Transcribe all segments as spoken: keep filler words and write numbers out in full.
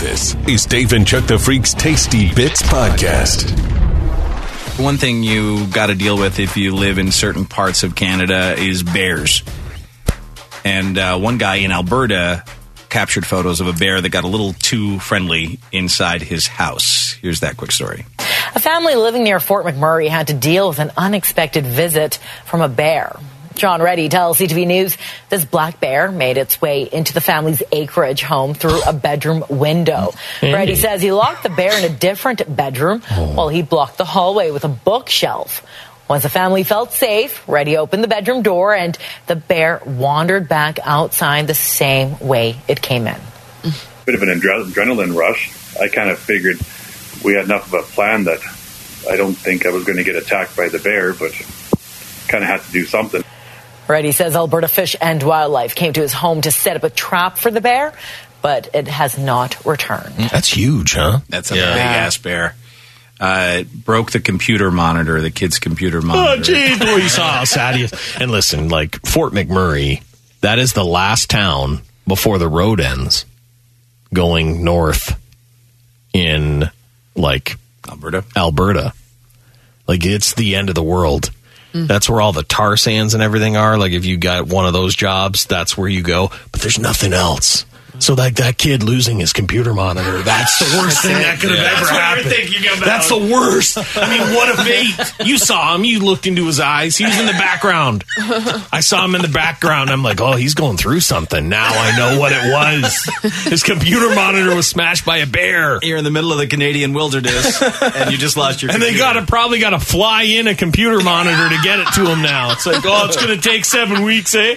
This is Dave and Chuck the Freak's Tasty Bits Podcast. One thing you got to deal with if you live in certain parts of Canada is bears. And uh, one guy in Alberta captured photos of a bear that got a little too friendly inside his house. Here's that quick story. A family living near Fort McMurray had to deal with an unexpected visit from a bear. John Reddy tells C T V News this black bear made its way into the family's acreage home through a bedroom window. Hey. Reddy says he locked the bear in a different bedroom oh. while he blocked the hallway with a bookshelf. Once the family felt safe, Reddy opened the bedroom door and the bear wandered back outside the same way it came in. Bit of an adrenaline rush. I kind of figured we had enough of a plan that I don't think I was going to get attacked by the bear, but kind of had to do something. Reddy says Alberta Fish and Wildlife came to his home to set up a trap for the bear, but it has not returned. That's huge, huh? That's a yeah. big-ass bear. Uh, it broke the computer monitor, the kid's computer monitor. Oh, geez. Well, you saw how sad he is. And listen, like, Fort McMurray, that is the last town before the road ends going north in, like, Alberta. Alberta. Like, it's the end of the world. That's where all the tar sands and everything are. Like, if you got one of those jobs, that's where you go. But there's nothing else. So, like, that kid losing his computer monitor, that's the worst thing that could have yeah, ever that's happened. What you're thinking about. That's the worst. I mean, what a fate. You saw him. You looked into his eyes. He was in the background. I saw him in the background. I'm like, oh, he's going through something. Now I know what it was. His computer monitor was smashed by a bear. You're in the middle of the Canadian wilderness, and you just lost your and computer. And they gotta probably got to fly in a computer monitor to get it to him now. It's like, oh, it's going to take seven weeks, eh?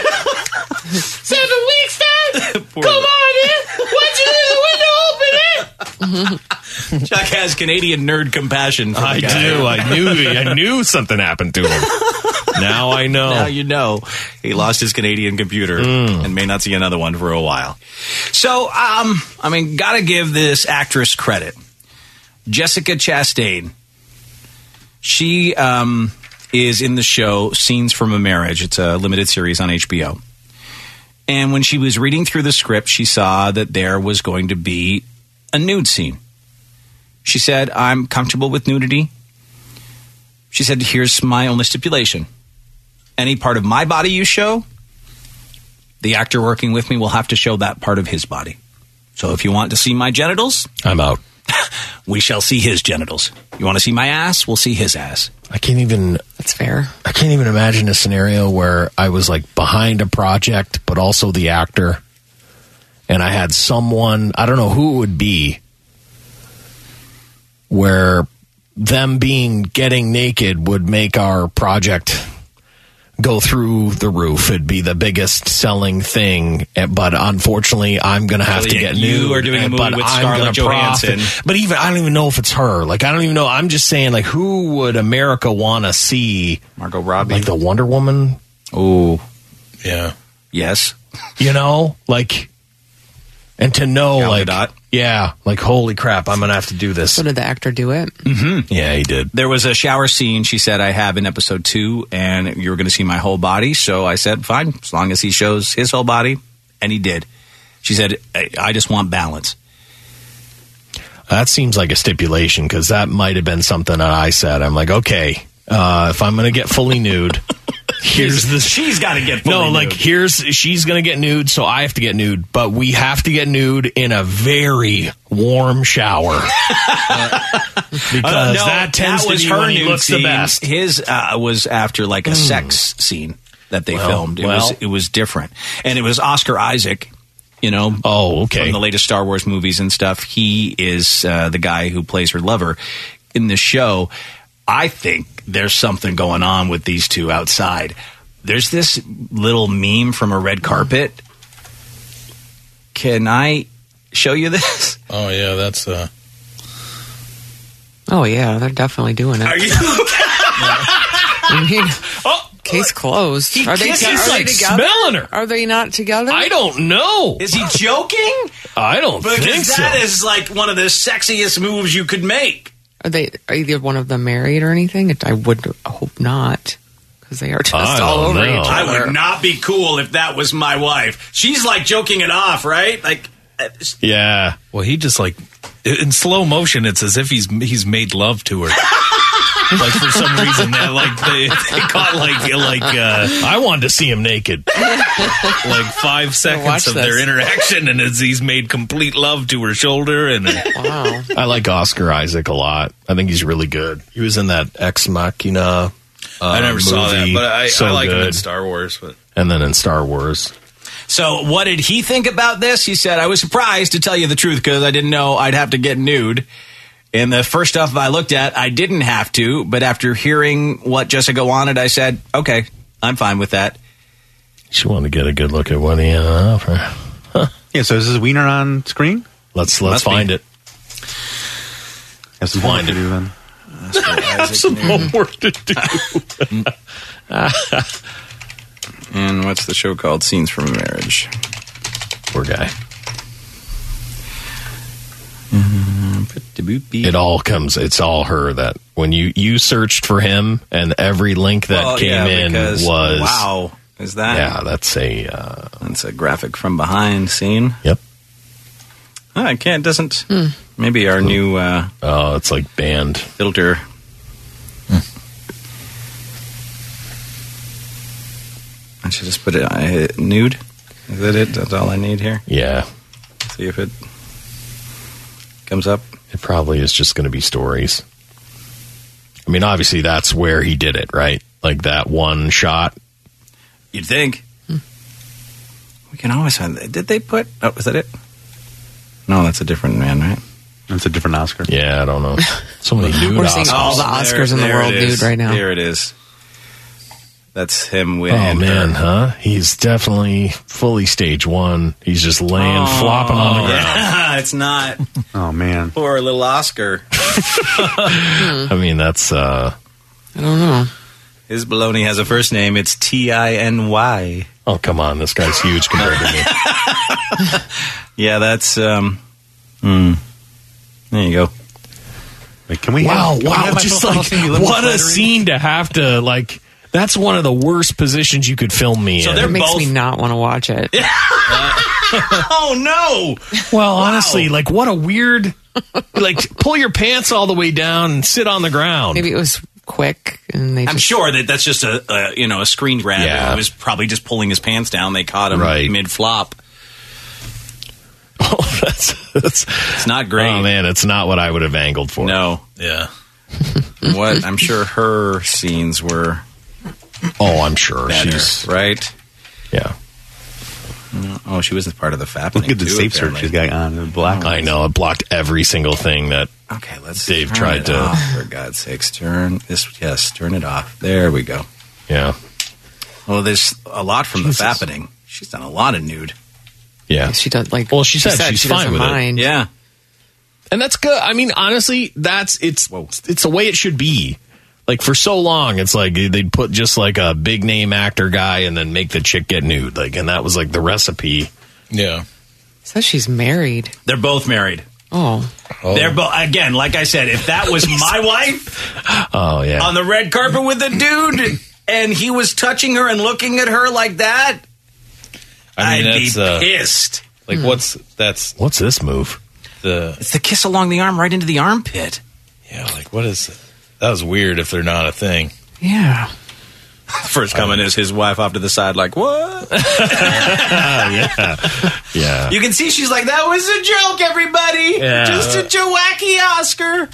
Seven weeks, Dad? Come on in. Why'd you leave the window open, eh? Chuck has Canadian nerd compassion for the I guy. do. I knew. I knew something happened to him. Now I know. Now you know. He lost his Canadian computer mm. and may not see another one for a while. So, um, I mean, gotta give this actress credit. Jessica Chastain. She um, is in the show Scenes from a Marriage. It's a limited series on H B O. And when she was reading through the script, she saw that there was going to be a nude scene. She said, I'm comfortable with nudity. She said, here's my only stipulation. Any part of my body you show, the actor working with me will have to show that part of his body. So if you want to see my genitals, I'm out. We shall see his genitals. You want to see my ass? We'll see his ass. I can't even... That's fair. I can't even imagine a scenario where I was like behind a project, but also the actor. And I had someone, I don't know who it would be, where them being getting naked would make our project go through the roof. It'd be the biggest selling thing, but unfortunately, I'm going to have well, to yeah, get you nude. are doing a movie but with I'm Scarlett Johansson. Profit. But even I don't even know if it's her. Like I don't even know. I'm just saying, like, who would America want to see? Margot Robbie, like the Wonder Woman. Oh, yeah, yes. You know, like, and to know, Gal like, Gadot. yeah, like, holy crap, I'm going to have to do this. So did the actor do it? Mm-hmm. Yeah, he did. There was a shower scene, she said, I have in episode two, and you were going to see my whole body. So I said, fine, as long as he shows his whole body. And he did. She said, I, I just want balance. That seems like a stipulation, because that might have been something that I said. I'm like, okay, uh, if I'm going to get fully nude... Here's the she's got to get fully no nude. like here's she's gonna get nude, so I have to get nude, but we have to get nude in a very warm shower uh, because uh, no, that tends that was to be her when he nude looks scene. the best. His uh, was after like a mm. sex scene that they well, filmed. It well. was it was different, and it was Oscar Isaac. You know, oh okay, from the latest Star Wars movies and stuff. He is uh, the guy who plays her lover in the show. I think there's something going on with these two outside. There's this little meme from a red carpet. Can I show you this? Oh, yeah, that's... Uh... Oh, yeah, they're definitely doing it. Are you... I mean, oh, case closed. He are they, he's are like they together? Smelling her. Are they not together? I don't know. Is he joking? I don't because think so. That is like one of the sexiest moves you could make. Are they? Are either one of them married or anything? I would hope not, because they are just I all over know. each other. I would not be cool if that was my wife. She's like joking it off, right? Like, Yeah. Well, he just like in slow motion. It's as if he's he's made love to her. Like for some reason, that like they, they got like like uh, I wanted to see him naked. like five seconds watch of this. their interaction, and as he's made complete love to her shoulder, and Wow. I like Oscar Isaac a lot. I think he's really good. He was in that Ex Machina. Uh, I never saw that, movie. but I, So I like him in good. Star Wars. But And then in Star Wars. So what did he think about this? He said, I was surprised, to tell you the truth, because I didn't know I'd have to get nude. And the first stuff I looked at, I didn't have to. But after hearing what Jessica wanted, I said, okay, I'm fine with that. She wanted to get a good look at what he had on offer. Huh. Yeah, so is his wiener on screen? Let's let's Must be. find it. Have some homework to do then. Have some homework to do. And what's the show called? Scenes from a Marriage. Poor guy. It It all comes, it's all her that when you, you searched for him and every link that Well, came yeah, in because- was. wow. Is that? Yeah, that's a. Uh, That's a graphic from behind scene. yep. Oh, I can't. Doesn't. Maybe our new uh, Oh, it's like banned. filter. I should just put it I hit nude. Is that it? That's all I need here. Yeah. See if it comes up. It probably is just going to be stories. I mean, obviously, that's where he did it, right? Like that one shot. You'd think. We can always find. Did they put? Oh, is that it? No, that's a different man, right? That's a different Oscar. Yeah, I don't know. So many nude We're seeing Oscars. all the Oscars in the world, it is. dude, right now. There it is. That's him winning. Oh man, her. huh? He's definitely fully stage one. He's just laying, Oh, flopping on the ground. Yeah, it's not Oh, man. poor little Oscar. I mean, that's uh I don't know. His baloney has a first name. It's T I N Y. oh come on, this guy's huge compared to me. Yeah, that's um. Hmm. There you go. Wait, can we Wow, have, can we wow, have my just profile like thing? You live what with a flattering? scene to have to like. That's one of the worst positions you could film me So in. they're It makes both- me not want to watch it. Oh no! Well, honestly, like what a weird. Like pull your pants all the way down and sit on the ground. Maybe it was quick and they I'm just sure that that's just a, a you know a screen grab. Yeah. He was probably just pulling his pants down. They caught him Right. mid flop. Oh, that's, that's It's not great. Oh man, it's not what I would have angled for. No. yeah, What I'm sure her scenes were Oh, I'm sure better, she's right? yeah. Oh, she was part of the fappening. Look at the too, safe search apparently. she's got on. The black. I know it blocked every single thing that. Okay, let's. Dave turn tried it to- off, for God's sakes, turn this. Yes, turn it off. There we go. Yeah, Well, there's a lot from Jesus. the fappening. She's done a lot of nude. yeah. she does like Well, she said she's she fine doesn't with it. mind. Yeah. And that's good. I mean, honestly, that's it's it's the way it should be. Like for so long, it's like they'd put just like a big name actor guy and then make the chick get nude. Like, and that was like the recipe. yeah. Says she's married. They're both married. Oh. They're both again. Like I said, if that was my wife Oh yeah. on the red carpet with the dude, and he was touching her and looking at her like that, I mean, I'd be that's uh, pissed. like what's that's What's this move? the It's the kiss along the arm, right into the armpit. yeah. Like what is it? That was weird. If they're not a thing, Yeah. First coming is his wife off to the side, like what? Yeah. You can see she's like, that was a joke, everybody. Yeah. Just a Jowacky Oscar.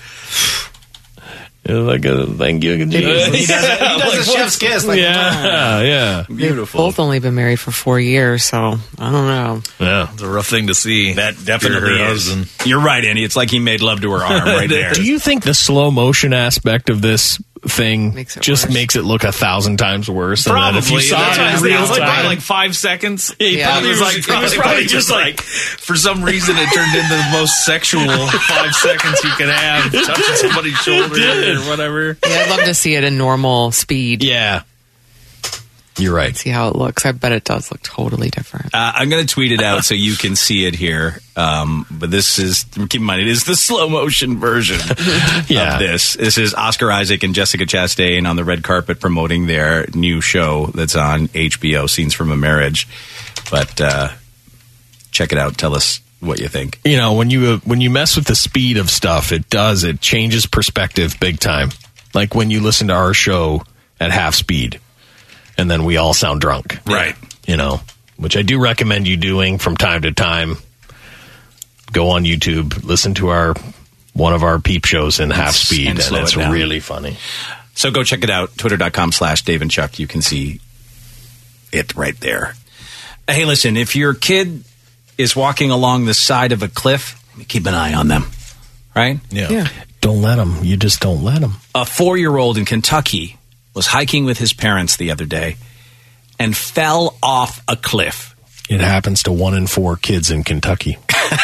Like a thank you. He does, a- he does a chef's kiss. Like, Yeah, yeah, beautiful. Both only been married for four years, so I don't know. yeah. it's a rough thing to see. That definitely Her is. husband. You're right, Andy. It's like he made love to her arm right there. Do you think the slow motion aspect of this thing Makes it just worse. makes it look a thousand times worse? Than that if you Probably. saw That's it why in I real was like, time? like five seconds. he Yeah. probably It was like he was probably, probably just like for some reason it turned into the most sexual five seconds you could have touching somebody's shoulder did. or whatever. Yeah, I'd love to see it in normal speed. yeah. You're right. See how it looks. I bet it does look totally different. Uh, I'm going to tweet it out so you can see it here. Um, but this is, keep in mind, it is the slow motion version Yeah. of this. This is Oscar Isaac and Jessica Chastain on the red carpet promoting their new show that's on H B O, Scenes from a Marriage. But uh, check it out. Tell us what you think. You know, when you uh, when you mess with the speed of stuff, it does. It changes perspective big time. Like when you listen to our show at half speed, and then we all sound drunk. Right. You know, which I do recommend you doing from time to time. Go on YouTube, listen to our one of our peep shows in half speed, and and, slow it's it down. really funny. So go check it out, twitter.com slash Dave and Chuck. You can see it right there. Hey, listen, if your kid is walking along the side of a cliff, keep an eye on them, right? Yeah. Yeah. Don't let them. You just don't let them. A four-year-old in Kentucky was hiking with his parents the other day and fell off a cliff. It happens to one in four kids in Kentucky.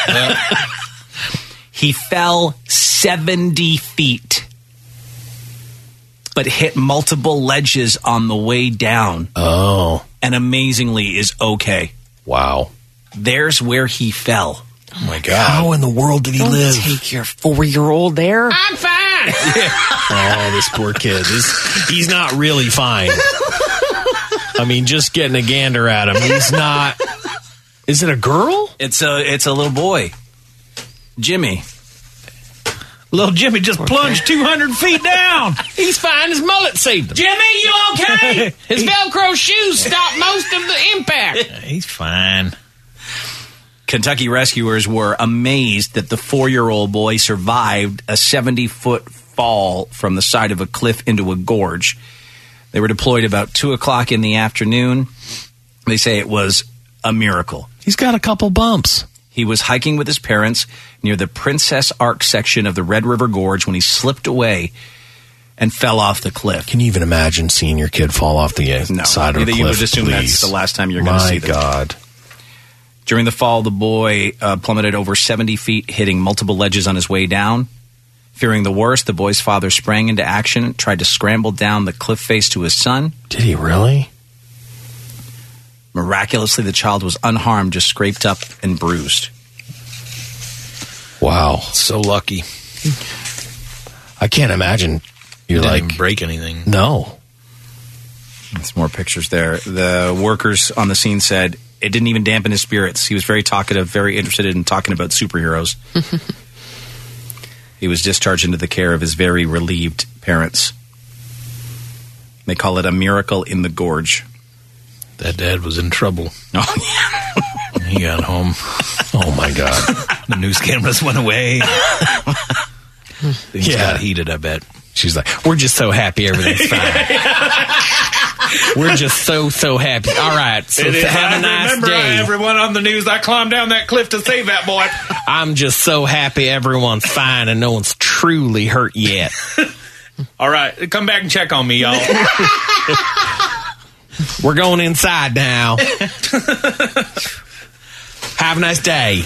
He fell seventy feet, but hit multiple ledges on the way down. Oh. And amazingly is okay. Wow. There's where he fell. Oh, my God. How in the world did he Don't live? take your four-year-old there. I'm fine. Oh, this poor kid. This, he's not really fine. I mean, just getting a gander at him. He's not. Is it a girl? It's a it's a little boy, Jimmy. Little Jimmy just plunged two hundred feet down. He's fine. His mullet saved him. Jimmy, you okay? His Velcro shoes stopped most of the impact. He's fine. Kentucky rescuers were amazed that the four-year-old boy survived a seventy-foot fall from the side of a cliff into a gorge. They were deployed about two o'clock in the afternoon. They say it was a miracle. He's got a couple bumps. He was hiking with his parents near the Princess Arc section of the Red River Gorge when he slipped away and fell off the cliff. Can you even imagine seeing your kid fall off the No, side of a cliff? you would assume please? that's the last time you're going to see My them. God. During the fall, the boy uh, plummeted over seventy feet, hitting multiple ledges on his way down. Fearing the worst, the boy's father sprang into action, tried to scramble down the cliff face to his son. Did he really? Miraculously, the child was unharmed, just scraped up and bruised. Wow. So lucky. I can't imagine. You're Didn't like, even break anything. no. There's more pictures there. The workers on the scene said it didn't even dampen his spirits. He was very talkative, very interested in talking about superheroes. He was discharged into the care of his very relieved parents. They call it a miracle in the gorge. That dad was in trouble. Oh, yeah. He got home. Oh, my God. The news cameras went away. Things Yeah. got heated, I bet. She's like, we're just so happy everything's fine. We're just so, so happy. All right. So have a nice day. everyone on the news, I climbed down that cliff to save that boy. I'm just so happy everyone's fine and no one's truly hurt yet. All right, come back and check on me, y'all. We're going inside now. Have a nice day.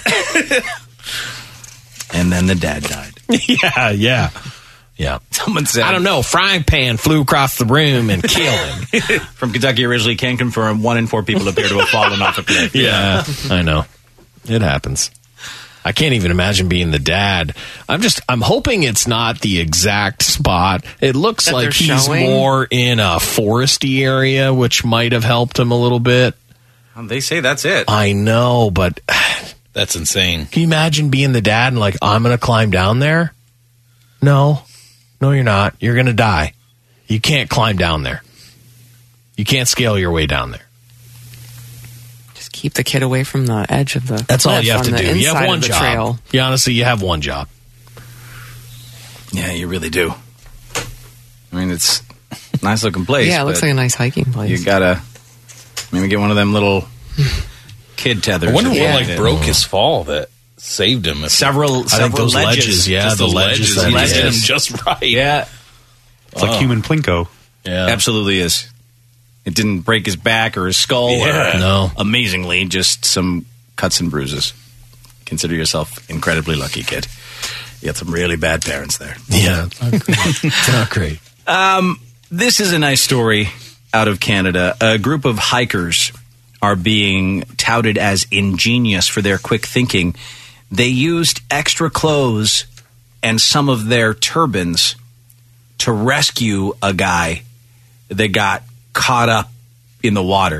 And then the dad died. Yeah, yeah. Yeah. Someone said, I don't know. Frying pan flew across the room and killed him. From Kentucky originally can confirm one in four people appear to have fallen off a cliff. Yeah, I know. It happens. I can't even imagine being the dad. I'm just, I'm hoping it's not the exact spot. It looks That like they're he's showing? more in a foresty area, which might have helped him a little bit. Um, They say that's it. I know, but That's insane. can you imagine being the dad and like, I'm going to climb down there? No, no, you're not. You're going to die. You can't climb down there. You can't scale your way down there. Just keep the kid away from the edge of the That's all cliff you have on to the do. You have inside one of the job. trail. You honestly, you have one job. Yeah, you really do. I mean, it's a nice looking place. Yeah, it looks but like a nice hiking place. You gotta maybe get one of them little kid tethers. I wonder or what Yeah. like something. broke his fall that saved him. If Several, I several think those ledges, ledges. yeah, just the those ledges, ledges, that he he hit him has. just right. Yeah, It's like human plinko. yeah. absolutely is. It didn't break his back or his skull. Yeah. Or, No. amazingly, just some cuts and bruises. Consider yourself incredibly lucky, kid. You had some really bad parents there. Yeah, it's not great. It's not great. Um, this is a nice story out of Canada. A group of hikers are being touted as ingenious for their quick thinking. They used extra clothes and some of their turbans to rescue a guy that got caught up in the water.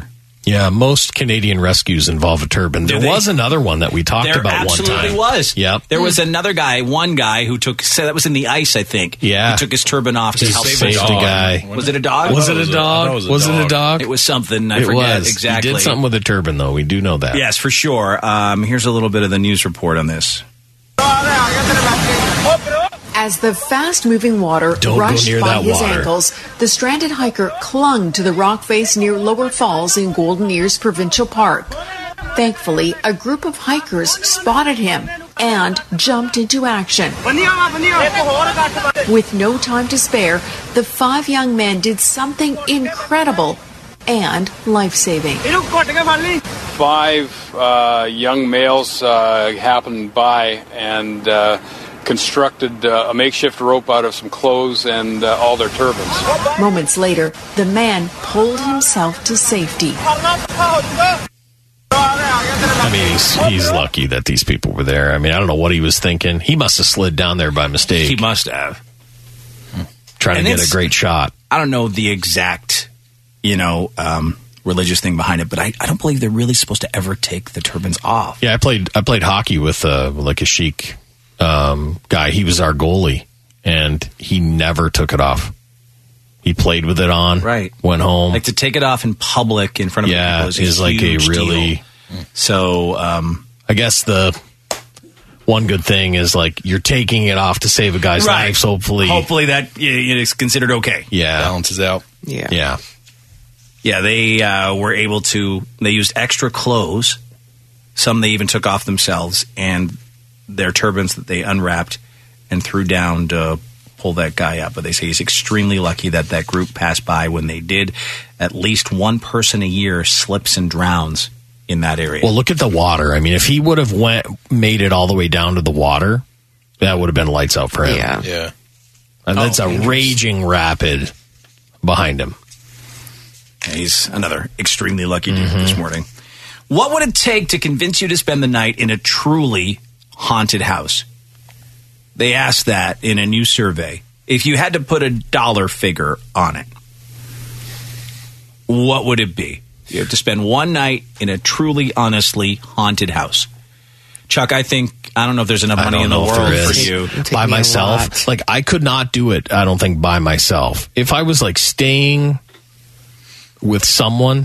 Yeah, most Canadian rescues involve a turban. There they? was another one that we talked There about one time. absolutely was. Yep. There was another guy, one guy who took, so that was in the ice, I think. Yeah. He took his turban off to He help saved save a guy. Was it a dog? Was it was a a- I dog? thought it was a Was it a dog. dog? It was something. I It forget was. exactly. He did something with a turban, though. We do know that. Yes, for sure. Um, here's a little bit of the news report on this. As the fast-moving water Don't go rushed near by that his water. ankles, the stranded hiker clung to the rock face near Lower Falls in Golden Ears Provincial Park. Thankfully, a group of hikers spotted him and jumped into action. With no time to spare, the five young men did something incredible and life-saving. Five uh, young males uh, happened by and uh, constructed uh, a makeshift rope out of some clothes and uh, all their turbans. Moments later, the man pulled himself to safety. I mean, he's, he's lucky that these people were there. I mean, I don't know what he was thinking. He must have slid down there by mistake. He must have. Trying And to get it's- a great shot. I don't know the exact, you know, um, religious thing behind it, but I, I don't believe they're really supposed to ever take the turbans off. Yeah, I played I played hockey with uh, like a Sheik um, guy. He was our goalie, and he never took it off. He played with it on. Right. Went home. Like to take it off in public in front of yeah, people is, is like a huge really. deal. So, um, I guess the one good thing is like you're taking it off to save a guy's Right. life. So hopefully, hopefully that yeah, it is considered okay. yeah, Balances out. Yeah. yeah. Yeah, they uh, were able to. They used extra clothes. Some they even took off themselves, and their turbans that they unwrapped and threw down to pull that guy up. But they say he's extremely lucky that that group passed by when they did. At least one person a year slips and drowns in that area. Well, look at the water. I mean, if he would have went made it all the way down to the water, that would have been lights out for him. Yeah. Yeah. And that's Oh, a dangerous. raging rapid behind him. Yeah, he's another extremely lucky dude this morning. What would it take to convince you to spend the night in a truly haunted house? They asked that in a new survey. If you had to put a dollar figure on it, what would it be? You have to spend one night in a truly, honestly haunted house. Chuck, I think, I don't know if there's enough I money don't in the know if world there for is. you. It'd take By me a myself. lot. Like, I could not do it, I don't think, by myself. If I was, like, staying with someone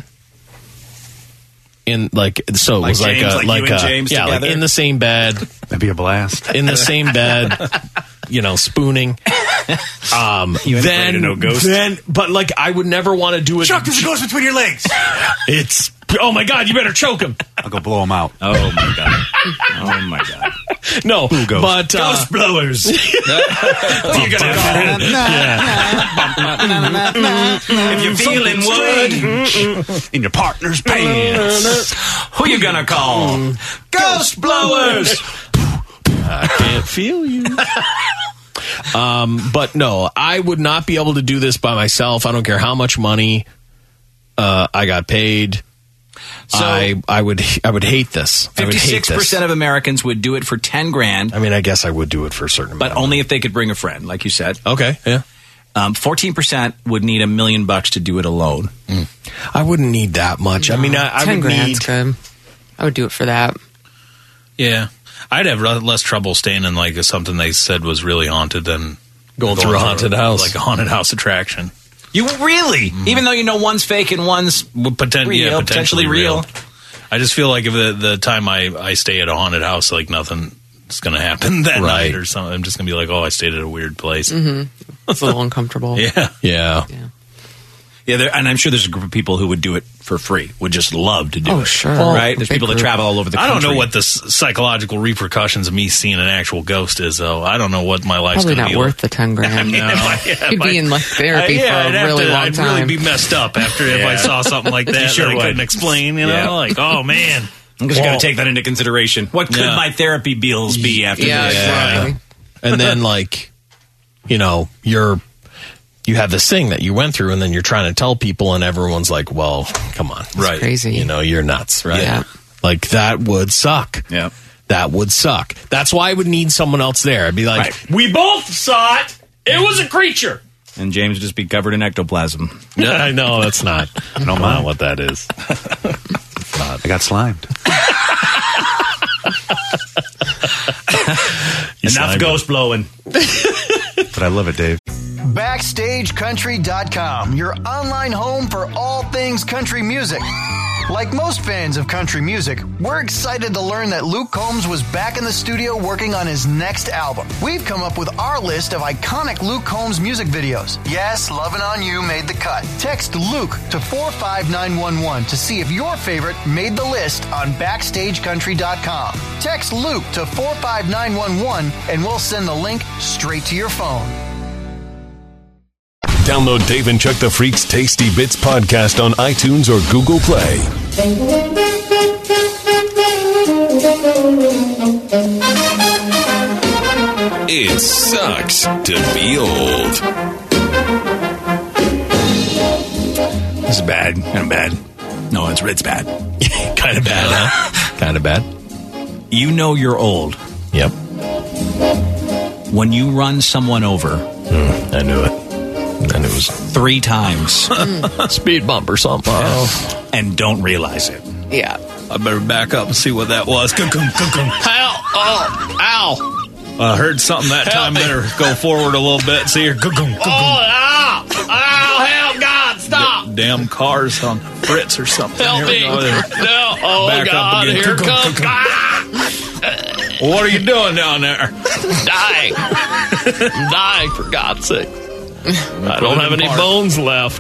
in, like, so it Like was like James, a, like like you and a, James yeah, together? like in the same bed, That'd be a blast. in the same bed, you know, spooning. Um, You ain't afraid then, of no ghost? then, but like, I would never want to do it. Chuck, there's a ghost between your legs. It's, oh my God, you better choke him. I'll go blow them out. Oh, my God. Oh, my God. No, ghost? but, uh, Ghost blowers. You're gonna if you're feeling wood In your partner's pants. who you gonna call? Ghost blowers. I can't feel you. um, but no, I would not be able to do this by myself. I don't care how much money uh, I got paid. So- I I would I would hate this. I would hate Fifty-six this. percent of Americans would do it for ten grand, I mean, I guess I would do it for a certain but amount. only if they could bring a friend, like you said. Okay, yeah. Um, Fourteen percent would need a million bucks to do it alone. I wouldn't need that much. I mean, I, I Ten would grand's need. good. I would do it for that. Yeah. I'd have re- less trouble staying in like something they said was really haunted than Going through a haunted house. like a haunted house attraction. You really, even though you know one's fake and one's Well, poten- real, yeah, potentially, potentially real. real. I just feel like if the, the time I, I stay at a haunted house, like nothing is going to happen that Right. night or something. I'm just going to be like, oh, I stayed at a weird place. It's a little uncomfortable. Yeah. Yeah. Yeah, there, and I'm sure there's a group of people who would do it for free. Would just love to do Oh, it. sure. Right? There's Big people that group. travel all over the I country. don't know what the s- psychological repercussions of me seeing an actual ghost is, though. I don't know what my life's Probably going to not be worth the ten grand. No. Yeah, You'd my- be in like therapy Uh, yeah, for I'd a have really to- long I'd time. really be messed up after if I saw something like that sure that I would. couldn't explain. You know, Yeah. like, oh man, I'm just going Well- to take that into consideration. What could Yeah. my therapy bills be after yeah, this? exactly. And then, like, you know, you're you have this thing that you went through, and then you're trying to tell people, and everyone's like, "Well, come on, right? Crazy. You know, you're nuts, right? Yeah. Like that would suck. Yeah. That would suck. That's why I would need someone else there. I'd be like, Right. "We both saw it. It was a creature." and James would just be covered in ectoplasm. Yeah, I know that's not. I don't know what that is. It's not. I got slimed. Enough ghost blowing. But I love it, Dave. Backstage Country dot com, your online home for all things country music. Like most fans of country music, we're excited to learn that Luke Combs was back in the studio working on his next album. We've come up with our list of iconic Luke Combs music videos. Yes, Lovin' On You made the cut. Text Luke to four five nine one one to see if your favorite made the list on Backstage Country dot com. Text Luke to four five nine one one and we'll send the link straight to your phone. Download Dave and Chuck the Freak's Tasty Bits podcast on iTunes or Google Play. It sucks to be old. This is bad. Kind of bad. No, it's it's bad. Kind of bad, huh? Kind of bad. You know you're old. Yep. When you run someone over. Mm, I knew it. And it was three times. Speed bump or something. Oh. And don't realize it. Yeah. I better back up and see what that was. Ow! Oh! Ow! I heard something that Help time. me. Better go forward a little bit. See here. Oh, ow! Ow! Help! God, stop! Damn cars on Fritz or something. Help Here we me! go. No! Oh, Back up God! again. Here Cuckoo, comes... cuckoo. Ah! What are you doing down there? Dying. I'm dying, for God's sake. I don't have any Park. bones left.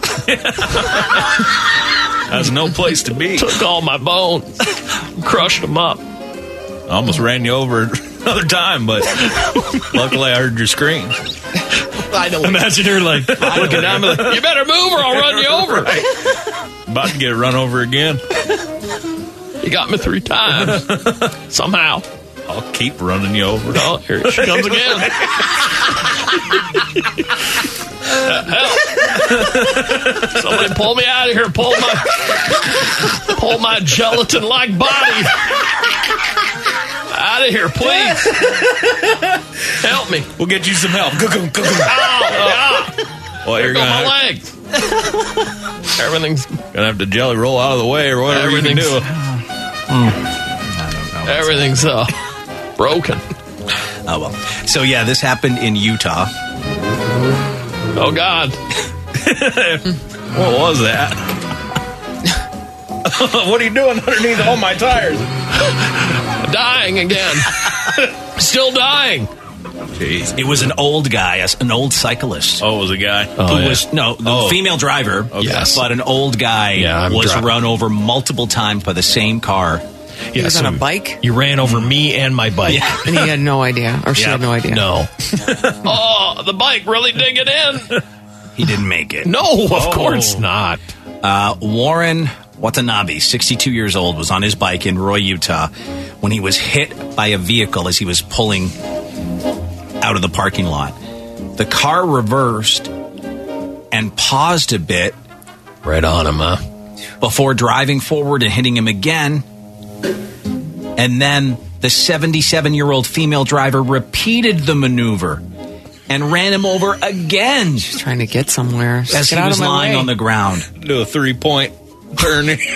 There's no place to be. Took all my bones. Crushed them up. I almost ran you over another time, but luckily I heard your scream. Finally. Imagine her like looking down me like, you better move or I'll run you over. Right. About to get run over again. You got me three times. Somehow. I'll keep running you over. Oh, here she comes again. Uh, help. Somebody pull me out of here. Pull my pull my gelatin-like body out of here, please. Help me. We'll get you some help. Ow, ow. Well, There you're go gonna my have, legs. Everything's gonna have to jelly roll out of the way or whatever you can Everything's- do. everything's uh, broken. Oh, well. So, yeah, this happened in Utah. Oh, God. What was that? What are you doing underneath all my tires? Dying again. Still dying. Jeez. It was an old guy, an old cyclist. Oh, it was a guy. Oh, who yeah. was, no, the Oh. female driver, Okay. Yes. but an old guy Yeah, I'm was dri- run over multiple times by the same car. He was on a bike? You ran over me and my bike. And he had no idea, or she Yep. had no idea. No. Oh, the bike really did get in. He didn't make it. No, of Oh. course not. Uh, Warren Watanabe, sixty-two years old, was on his bike in Roy, Utah, when he was hit by a vehicle as he was pulling out of the parking lot. The car reversed and paused a bit Right on him, huh? before driving forward and hitting him again. And then the seventy-seven-year-old female driver repeated the maneuver and ran him over again She's trying to get somewhere. Just as get he out was of my lying way. on the ground. Do a three-point turn. Right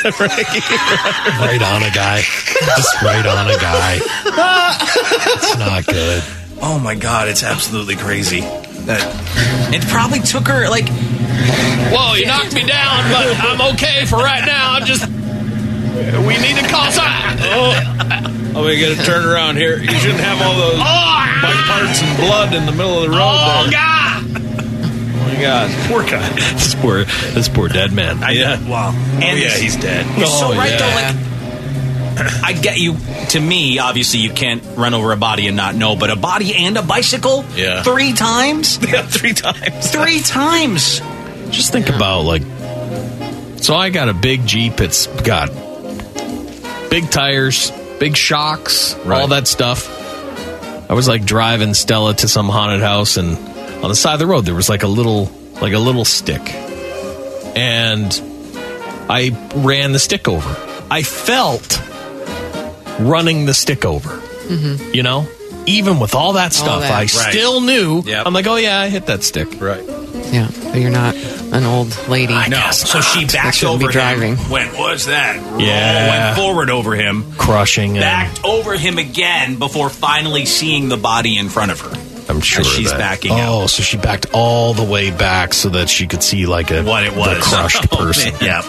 on a guy. Just right on a guy. It's not good. Oh my God, it's absolutely crazy. That it probably took her like Whoa, you knocked me down, but I'm okay for right now. I'm just. We need to call side. Oh, Oh, we got to turn around here. You shouldn't have all those oh, bike parts and blood in the middle of the road. oh there. God. Oh, my God. Poor guy. This poor, this poor dead man. Yeah. wow. Oh, And yeah, he's dead. You're so Oh, right yeah. though. Like I get you. To me, obviously, you can't run over a body and not know. But a body and a bicycle, Yeah. three times, Yeah, three times. three times. Just think about, like, so I got a big Jeep. It's got big tires, big shocks, Right. all that stuff. I was like driving Stella to some haunted house, and on the side of the road there was like a little, like a little stick, and I ran the stick over. I felt running the stick over. Mm-hmm. You know, even with all that stuff, that. I Right. still knew. Yep. I'm like, oh yeah, I hit that stick. Right. Yeah, but you're not an old lady. No, so she backed shouldn't be over driving. him. Went, what's that? Yeah. Went forward over him. Crushing him. Backed over him again before finally seeing the body in front of her. I'm sure as she's that. backing Oh, out. so she backed all the way back so that she could see like a What it was. the crushed Oh, person. man. Yep.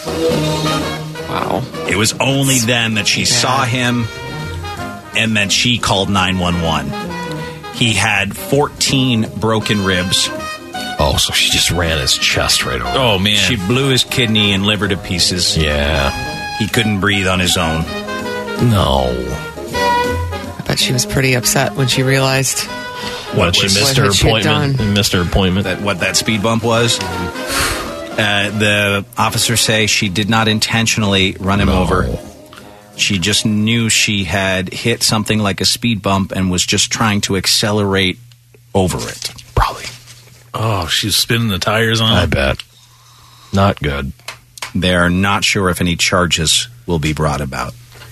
Wow. It was only then that she Yeah. saw him, and then she called nine one one. He had fourteen broken ribs. Oh, so she just ran his chest right over. Oh, man. She blew his kidney and liver to pieces. Yeah. He couldn't breathe on his own. No. I bet she was pretty upset when she realized What, she was- missed what her had she appointment? done? Missed her appointment. That what that speed bump was. Uh, the officers say she did not intentionally run him No. over. She just knew she had hit something like a speed bump and was just trying to accelerate over it. Probably. Oh, she's spinning the tires on I him. bet. Not good. They're not sure if any charges will be brought about.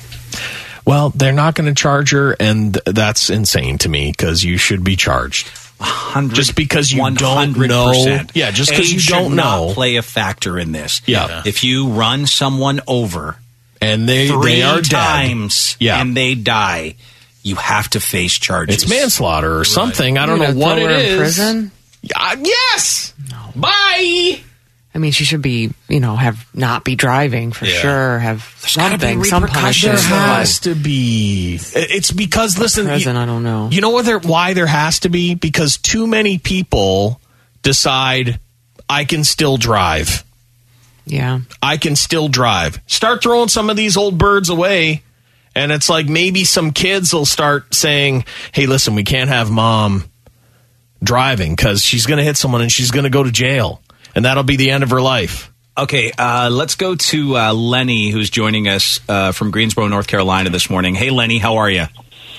Well, they're not going to charge her, and th- that's insane to me because you should be charged. Hundred, Just because you don't know. one hundred percent. Yeah, just because Age you should don't not know. play a factor in this. Yeah. If you run someone over And they, three they are dead. times Yeah. and they die, you have to face charges. It's manslaughter or something. I don't You're know gonna what throw it her in is. prison? Uh, yes. Bye. I mean, she should be, you know, have not be driving for Yeah. sure. Have gotta be something, some punishment. There has to be. It's because listen, Prison, you, I don't know. you know what? There, why there has to be? Because too many people decide I can still drive. Yeah. I can still drive. Start throwing some of these old birds away, and it's like maybe some kids will start saying, "Hey, listen, we can't have mom driving because she's going to hit someone and she's going to go to jail, and that'll be the end of her life." Okay, uh, let's go to uh, Lenny, who's joining us uh, from Greensboro, North Carolina this morning. Hey, Lenny, how are you?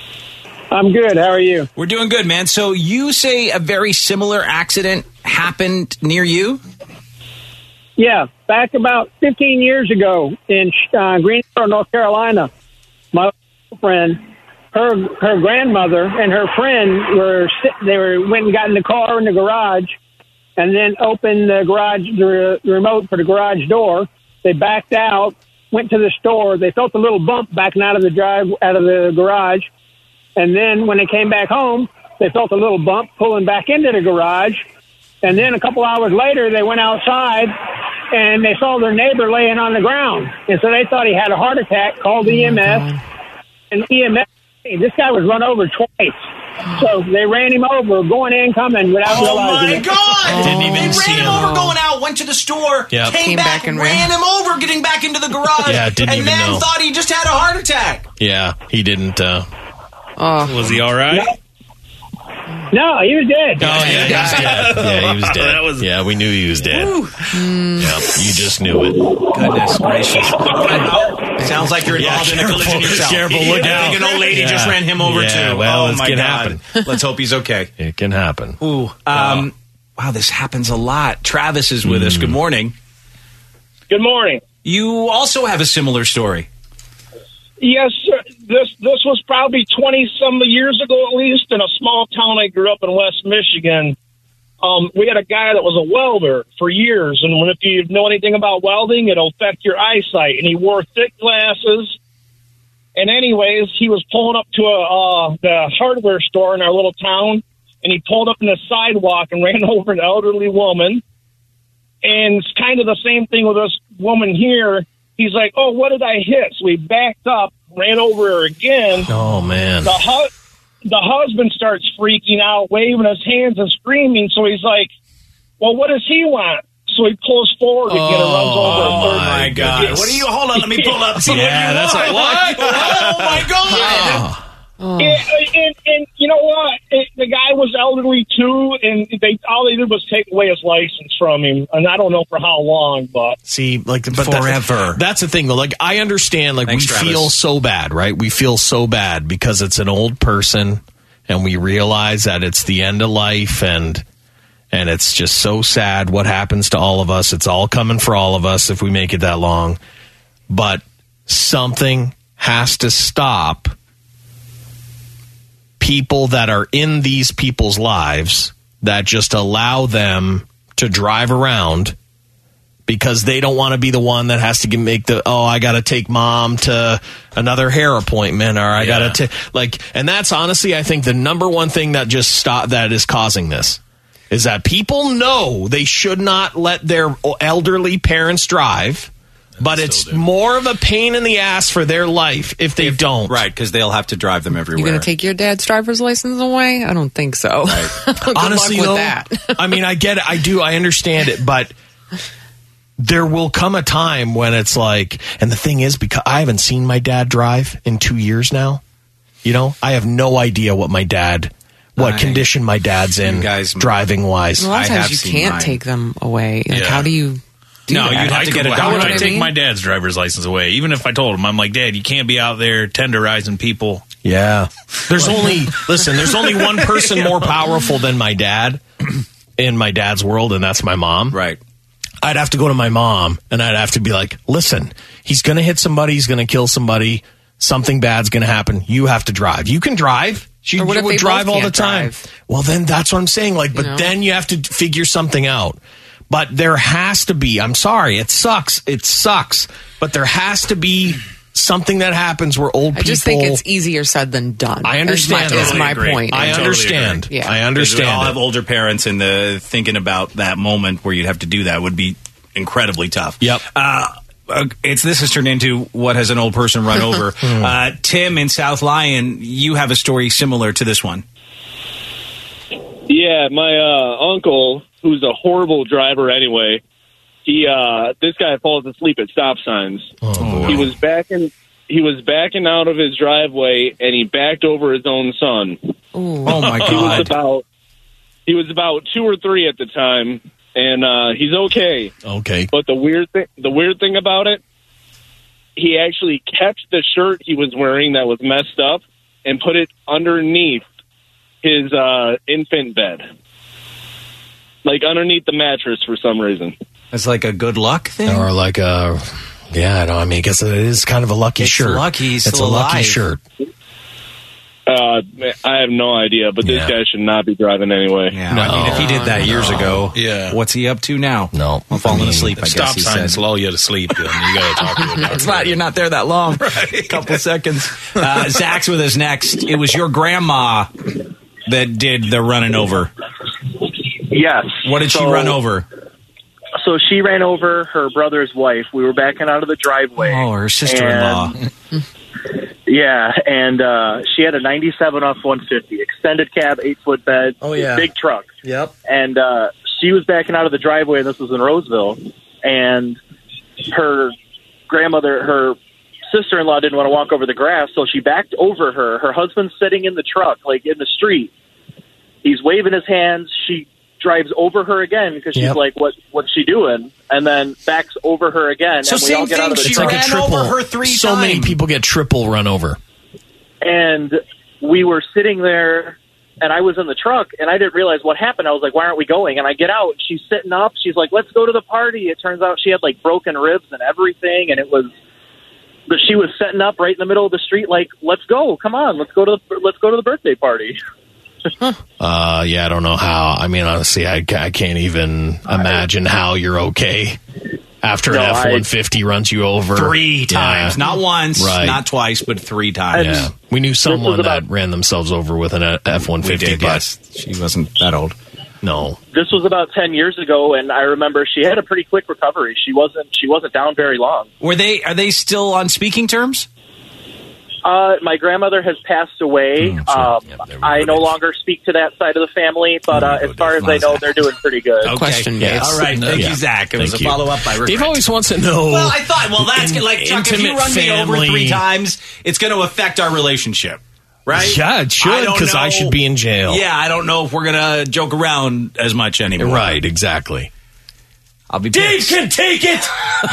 I'm good. How are you? We're doing good, man. So you say a very similar accident happened near you? Yeah, back about fifteen years ago in uh, Greensboro, North Carolina, my friend, her her grandmother and her friend were sit- they were went and got in the car in the garage, and then opened the garage the remote for the garage door. They backed out, went to the store. They felt a little bump backing out of the drive out of the garage, and then when they came back home, they felt a little bump pulling back into the garage. And then a couple hours later, they went outside and they saw their neighbor laying on the ground. And so they thought he had a heart attack, called E M S. And E M S, hey, this guy was run over twice. So they ran him over, going in, coming without Oh, realizing my it. God! Didn't even they see ran him him. over going out, went to the store, Yep. came, Came back, back and ran ran. him over, getting back into the garage. Yeah, didn't and even then know. thought he just had a heart attack. Yeah, he didn't. Uh, Oh, Was he all right? No, he was dead. Oh yeah, he was dead. Yeah, he was dead. That was- yeah, we knew he was dead. Yeah, you just knew it. Goodness gracious. Sounds like you're involved in a careful, collision yourself. careful, You look think out. an old lady Yeah. just ran him over Yeah, too. well, oh this my can God. happen. Let's hope he's okay. It can happen. Ooh. Um, wow, this happens a lot. Travis is with us. Good morning. Good morning. You also have a similar story. Yes, sir. This this was probably twenty some years ago, at least, in a small town I grew up in, West Michigan. Um, we had a guy that was a welder for years, and when, if you know anything about welding, it'll affect your eyesight. And he wore thick glasses. And anyways, he was pulling up to a uh, the hardware store in our little town, and he pulled up in the sidewalk and ran over an elderly woman. And it's kind of the same thing with this woman here. He's like, oh, what did I hit? So he backed up, ran over her again. Oh man. The, hu- the husband starts freaking out, waving his hands and screaming. So he's like, well, what does he want? So he pulls forward again and runs over a Oh third. my God! What do you? Hold on, let me pull up. See Yeah, what you that's want. like, what? Oh my God! oh. And, and, and you know what? It, the guy was elderly too, and they all they did was take away his license from him, and I don't know for how long, but See, like, but Forever. That, that's the thing, though. Like, I understand. Like, Thanks, we Travis. feel so bad, right? We feel so bad because it's an old person, and we realize that it's the end of life, and and it's just so sad what happens to all of us. It's all coming for all of us if we make it that long. But something has to stop people that are in these people's lives that just allow them to drive around because they don't want to be the one that has to get, make the, oh, I got to take mom to another hair appointment, or I Yeah. got to, like, and that's honestly, I think, the number one thing that just stop, that is causing this is that people know they should not let their elderly parents drive, but it's more of a pain in the ass for their life if they don't. Right, because they'll have to drive them everywhere. You going to take your dad's driver's license away? I don't think so. Good Honestly, luck with though, that. I mean, I get it. I do. I understand it, but there will come a time when it's like, and the thing is, because I haven't seen my dad drive in two years now, you know, I have no idea what my dad, what I- condition my dad's in, guys- driving wise. A lot of I times have you seen can't mine. take them away. Like, Yeah. how do you do No, that? you'd have I to could- get a How would doctor. I I take mean? my dad's driver's license away? Even if I told him, I'm like, Dad, you can't be out there tenderizing people. Yeah. There's only, listen, there's only one person more powerful than my dad in my dad's world, and that's my mom. Right. I'd have to go to my mom and I'd have to be like, listen, he's going to hit somebody. He's going to kill somebody. Something bad's going to happen. You have to drive. You can drive. She Or what if would they drive both all the can't time. drive? Well, then that's what I'm saying. Like, but know? then you have to figure something out. But there has to be, I'm sorry, it sucks. It sucks. But there has to be something that happens where old I people. just think it's easier said than done. I understand Is that. my, is Totally my agree. point. I totally understand. agree. Yeah. I Because we understand. all it. have older parents, and the thinking about that moment where you'd have to do that would be incredibly tough. Yep. Uh, uh, it's this has turned into what has an old person run over. uh, Tim in South Lyon, you have a story similar to this one. Yeah, my uh, uncle, who's a horrible driver anyway, he uh, this guy falls asleep at stop signs. Oh, He was backing he was backing out of his driveway and he backed over his own son. Oh my He was God. about he was about two or three at the time, and uh, he's okay. Okay. But the weird thing the weird thing about it, he actually kept the shirt he was wearing that was messed up and put it underneath his uh, infant bed, like underneath the mattress for some reason. It's like a good luck thing. Or like a, yeah, I know. I mean, I guess it is kind of a lucky It's shirt. lucky he's It's still a lucky alive. shirt. Uh, I have no idea, but this Yeah. guy should not be driving anyway. Yeah, I mean, if he did that years ago, Yeah. what's he up to now? No. I'm falling I mean, asleep, I Stop guess he signs said. lull you to sleep. Then you got to talk to a doctor. It's not, you're not there that long. A couple seconds. Uh, Zach's with us next. It was your grandma that did the running over. Yes. What did she So- run over? So she ran over her brother's wife. We were backing out of the driveway. Oh, her sister-in-law. And- yeah, and uh, she had a ninety-seven F one fifty, extended cab, eight-foot bed, Oh, yeah. big truck. Yep. And uh, she was backing out of the driveway, and this was in Roseville, and her grandmother, her sister-in-law didn't want to walk over the grass, so she backed over her. Her husband's sitting in the truck, like in the street. He's waving his hands. She drives over her again because she's Yep. like, "What? What's she doing?" And then backs over her again. So and we all same get out thing, of the she truck. ran over her three so times. many people get triple run over. And we were sitting there, and I was in the truck, and I didn't realize what happened. I was like, "Why aren't we going?" And I get out, and she's sitting up. She's like, "Let's go to the party." It turns out she had like broken ribs and everything, and it was. But she was setting up right in the middle of the street, like, "Let's go, come on, let's go to the let's go to the birthday party." Uh, yeah, I don't know how. I mean, honestly, I, ca- I can't even imagine how you're okay after No, an I- F one fifty runs you over. Three Yeah. times. Not once, Right. not twice, but three times. Yeah. We knew someone about- that ran themselves over with an F one We fifty, did, but yes. She wasn't that old. no. This was about ten years ago, and I remember she had a pretty quick recovery. She wasn't she wasn't down very long. Were they? Are they still on speaking terms? Uh, my grandmother has passed away. Mm, sure. um, Yep, there we I go. no longer speak to that side of the family, but uh, as far as I know, they're doing pretty good. Okay. Question, Yeah. Dave. All right. Thank Yeah. you, Zach. It was Thank a you. follow up by regret. Dave always wants to know. Well, I thought, well, that's in- like, Chuck, if you intimate run me over family- three times, it's going to affect our relationship, right? Yeah, it should, I don't 'cause I know- should be in jail. Yeah, I don't know if we're going to joke around as much anymore. Right, exactly. I'll be Dave pissed. can take it.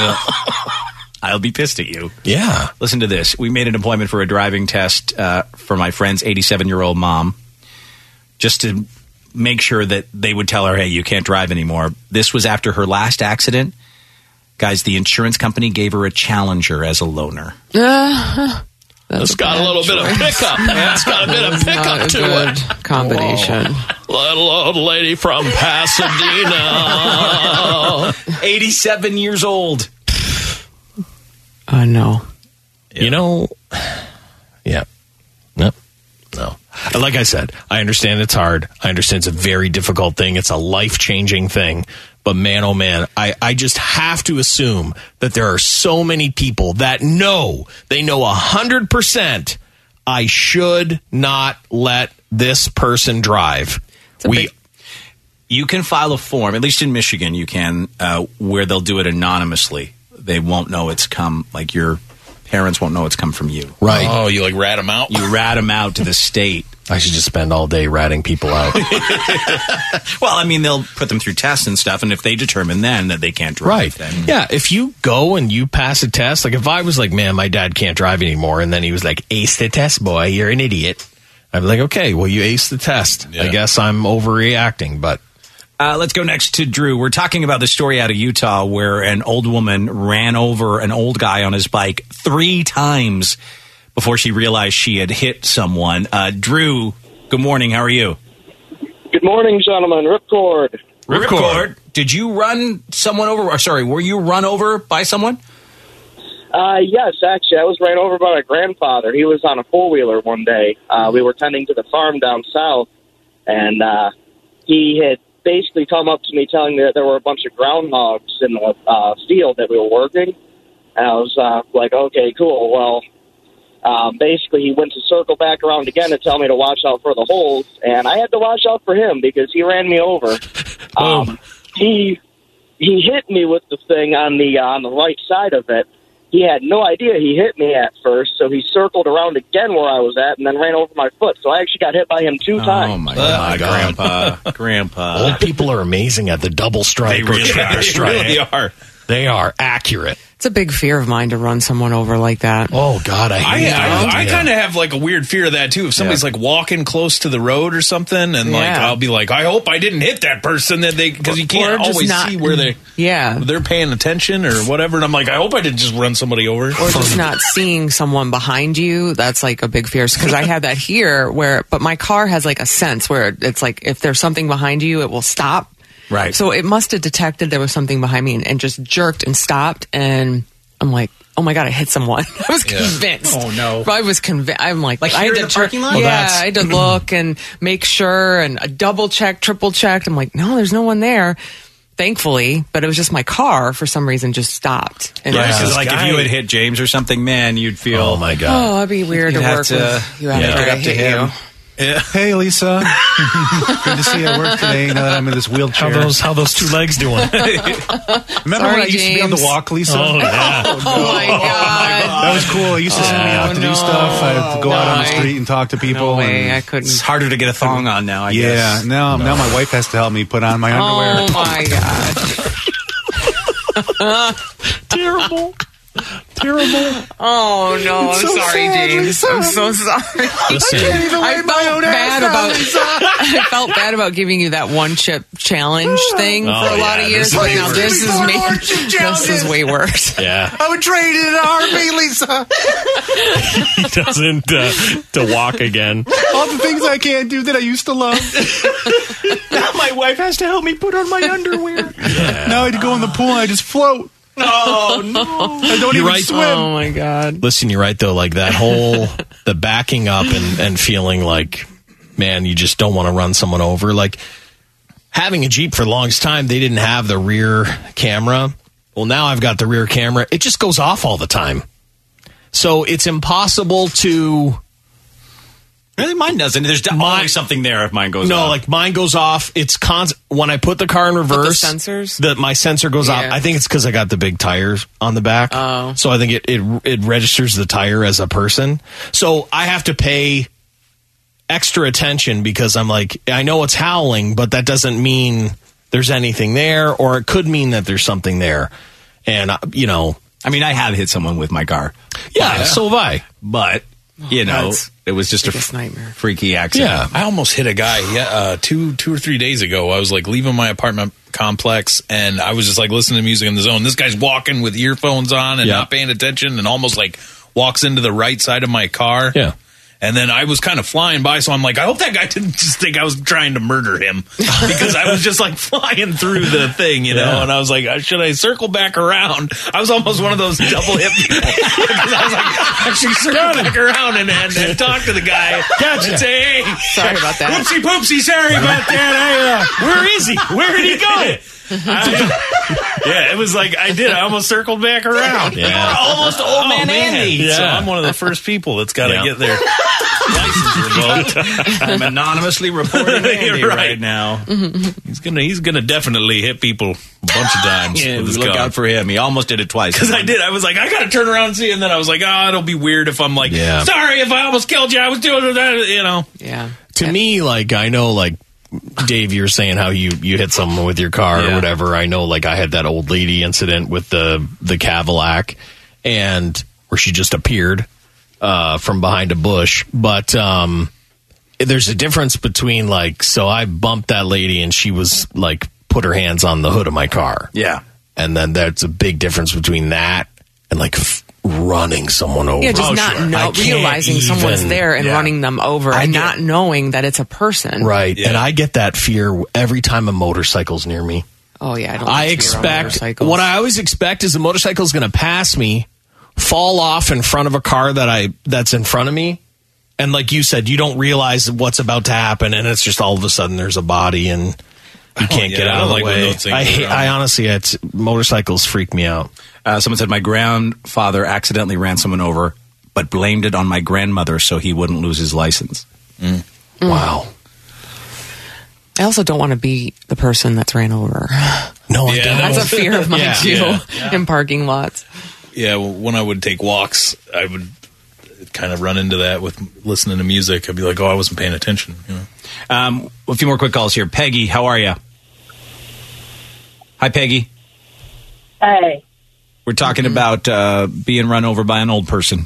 I'll be pissed at you. Yeah. Listen to this. We made an appointment for a driving test uh, for my friend's eighty-seven-year-old mom, just to make sure that they would tell her, hey, you can't drive anymore. This was after her last accident. Guys, the insurance company gave her a Challenger as a loaner. Uh, It's got a little bit of pickup. It's got a bit of pickup to it. Combination. Little old lady from Pasadena. eighty-seven years old. I uh, know. You know, yeah. No. No. Like I said, I understand it's hard. I understand it's a very difficult thing. It's a life-changing thing. But man, oh man, I, I just have to assume that there are so many people that know, they know one hundred percent I should not let this person drive. We, big, you can file a form, at least in Michigan you can, uh, where they'll do it anonymously. They won't know it's come, like your parents won't know it's come from you. Right. Oh, you like rat them out? You rat them out to the state. I should just spend all day ratting people out. Well, I mean, they'll put them through tests and stuff, and if they determine then that they can't drive, right. then... Yeah, if you go and you pass a test, like if I was like, man, my dad can't drive anymore, and then he was like, ace the test, boy, you're an idiot. I'd be like, okay, well, you aced the test. Yeah. I guess I'm overreacting, but... Uh, let's go next to Drew. We're talking about the story out of Utah where an old woman ran over an old guy on his bike three times before she realized she had hit someone. Uh, Drew, good morning. How are you? Good morning, gentlemen. Ripcord. Ripcord. Did you run someone over? Or sorry, were you run over by someone? Uh, yes, actually. I was ran over by my grandfather. He was on a four-wheeler one day. Uh, we were tending to the farm down south, and uh, he had basically come up to me telling me that there were a bunch of groundhogs in the uh, field that we were working. And I was uh, like, okay, cool. Well, um, basically he went to circle back around again to tell me to watch out for the holes, and I had to watch out for him because he ran me over. Um, he he hit me with the thing on the uh, on the right side of it. He had no idea he hit me at first, so he circled around again where I was at and then ran over my foot. So I actually got hit by him two times. Oh, my God, Grandpa. Grandpa. Old people are amazing at the double strike. They really or are. strike. They really are. They are accurate. It's a big fear of mine to run someone over like that. Oh, God, I hate I, that. I, I kind of have like a weird fear of that, too. If somebody's Yeah. like walking close to the road or something, and like Yeah. I'll be like, I hope I didn't hit that person, that they because you Or can't just always not- see where they Yeah. they're paying attention or whatever. And I'm like, I hope I didn't just run somebody over. Or just not seeing someone behind you. That's like a big fear. Because I had that here where, but my car has like a sense where it's like if there's something behind you, it will stop. Right. So it must have detected there was something behind me and, and just jerked and stopped. And I'm like, oh my God, I hit someone. I was Yeah. convinced. Oh, no. I was convinced. I'm like, Like I here had in to the parking lot? Yeah, Well, that's- I had to look and make sure and I double check, triple checked. I'm like, no, there's no one there. Thankfully, but it was just my car for some reason just stopped. And Yeah, it was because just- like if you had hit James or something, man, you'd feel... Oh, my God. Oh, it'd be weird You'd to have work to- with you after yeah. I Get up to hit him. you. Yeah. Hey, Lisa. Good to see you at work today. Now that I'm in this wheelchair. How those how those two legs doing? Remember Sorry, when I used to be on the James. walk, Lisa? Oh, yeah. Oh, my God. That was cool. He used to send me out to no. do stuff. I'd go out on the No. street and talk to people. No way, and I couldn't. It's harder to get a thong on now, I yeah, guess. now now my wife has to help me put on my underwear. Oh my God. Terrible. Terrible. Oh no, I'm so sorry, sad, James. Lisa. I'm so sorry. Listen. I can't even I wipe my felt own bad ass about out, Lisa. I felt bad about giving you that one chip challenge thing Oh, for a lot yeah, of years, this but is now way this worse. is me. More chip This is challenges. way worse. Yeah. I would trade it in an army, Lisa. He doesn't uh, to walk again. All the things I can't do that I used to love. Now my wife has to help me put on my underwear. Now I had to go in the pool and I just float. Oh, no. I don't You're even right. swim. Oh my God. Listen, you're right though. Like that whole the backing up and, and feeling like, man, you just don't want to run someone over. Like having a Jeep for the longest time, they didn't have the rear camera. Well, now I've got the rear camera. It just goes off all the time, so it's impossible to. Really, mine doesn't. There's always something there if mine goes no, off. like mine goes off. It's cons- when I put the car in reverse. sensors? That my sensor goes off. Yeah. I think it's because I got the big tires on the back. Oh. So I think it, it it registers the tire as a person. So I have to pay extra attention because I'm like, I know it's howling, but that doesn't mean there's anything there, or it could mean that there's something there. And uh, you know, I mean, I have hit someone with my car. yeah, But- so have I. But, you know, that's it was just a biggest nightmare. freaky accident. Yeah. I almost hit a guy yeah, uh, two two or three days ago. I was like leaving my apartment complex and I was just like listening to music in the zone. This guy's walking with earphones on and Yeah. not paying attention and almost like walks into the right side of my car. Yeah. And then I was kind of flying by, so I'm like, I hope that guy didn't just think I was trying to murder him, because I was just like flying through the thing, you know. Yeah. And I was like, should I circle back around? I was almost one of those double hip people, because I was like, I should circle back around and, and, and talk to the guy Gotcha. and say, hey, Sorry about that. Whoopsie poopsie, sorry about that. I, uh, where is he? Where did he go? I, yeah, it was like I did. I almost circled back around. Yeah. Almost old man Andy. Yeah. So Yeah. I'm one of the first people that's got to Yeah. get their license revoked. I'm anonymously reporting Andy You're right. right. now. He's gonna he's gonna definitely hit people a bunch of times. Yeah, with his look car. out for him. He almost did it twice. Because I did. I was like, I got to turn around and see. And then I was like, oh, it'll be weird if I'm like, Yeah. sorry if I almost killed you. I was doing that, you know. Yeah. To me, like, I know, like, Dave, you're saying how you, you hit someone with your car Yeah. or whatever. I know, like, I had that old lady incident with the the Cadillac, and where she just appeared uh, from behind a bush. But um, there's a difference between, like, so I bumped that lady and she was, like, put her hands on the hood of my car. Yeah. And then there's a big difference between that and, like, f- running someone over. Yeah, just Oh, not sure. I know, can't realizing even- someone's there and yeah. running them over I and get- not knowing that it's a person. Right. Yeah. And I get that fear every time a motorcycle's near me. Oh, yeah. I don't I like to be around expect, motorcycles. what I always expect is the motorcycle's going to pass me, fall off in front of a car that I that's in front of me. And like you said, you don't realize what's about to happen. And it's just all of a sudden there's a body and you can't yeah, get I out don't of the like when way. those things I, are hate, around. I honestly, it's, motorcycles freak me out. Uh, someone said my grandfather accidentally ran someone over, but blamed it on my grandmother so he wouldn't lose his license. Mm. Wow. I also don't want to be the person that's ran over. No, I Yeah, don't. That's a fear of mine, Yeah. too, Yeah. in parking lots. Yeah, well, when I would take walks, I would kind of run into that with listening to music. I'd be like, oh, I wasn't paying attention. You know? Um, a few more quick calls here. Peggy, how are you? Hi, Peggy. Hey, We're talking about uh, being run over by an old person.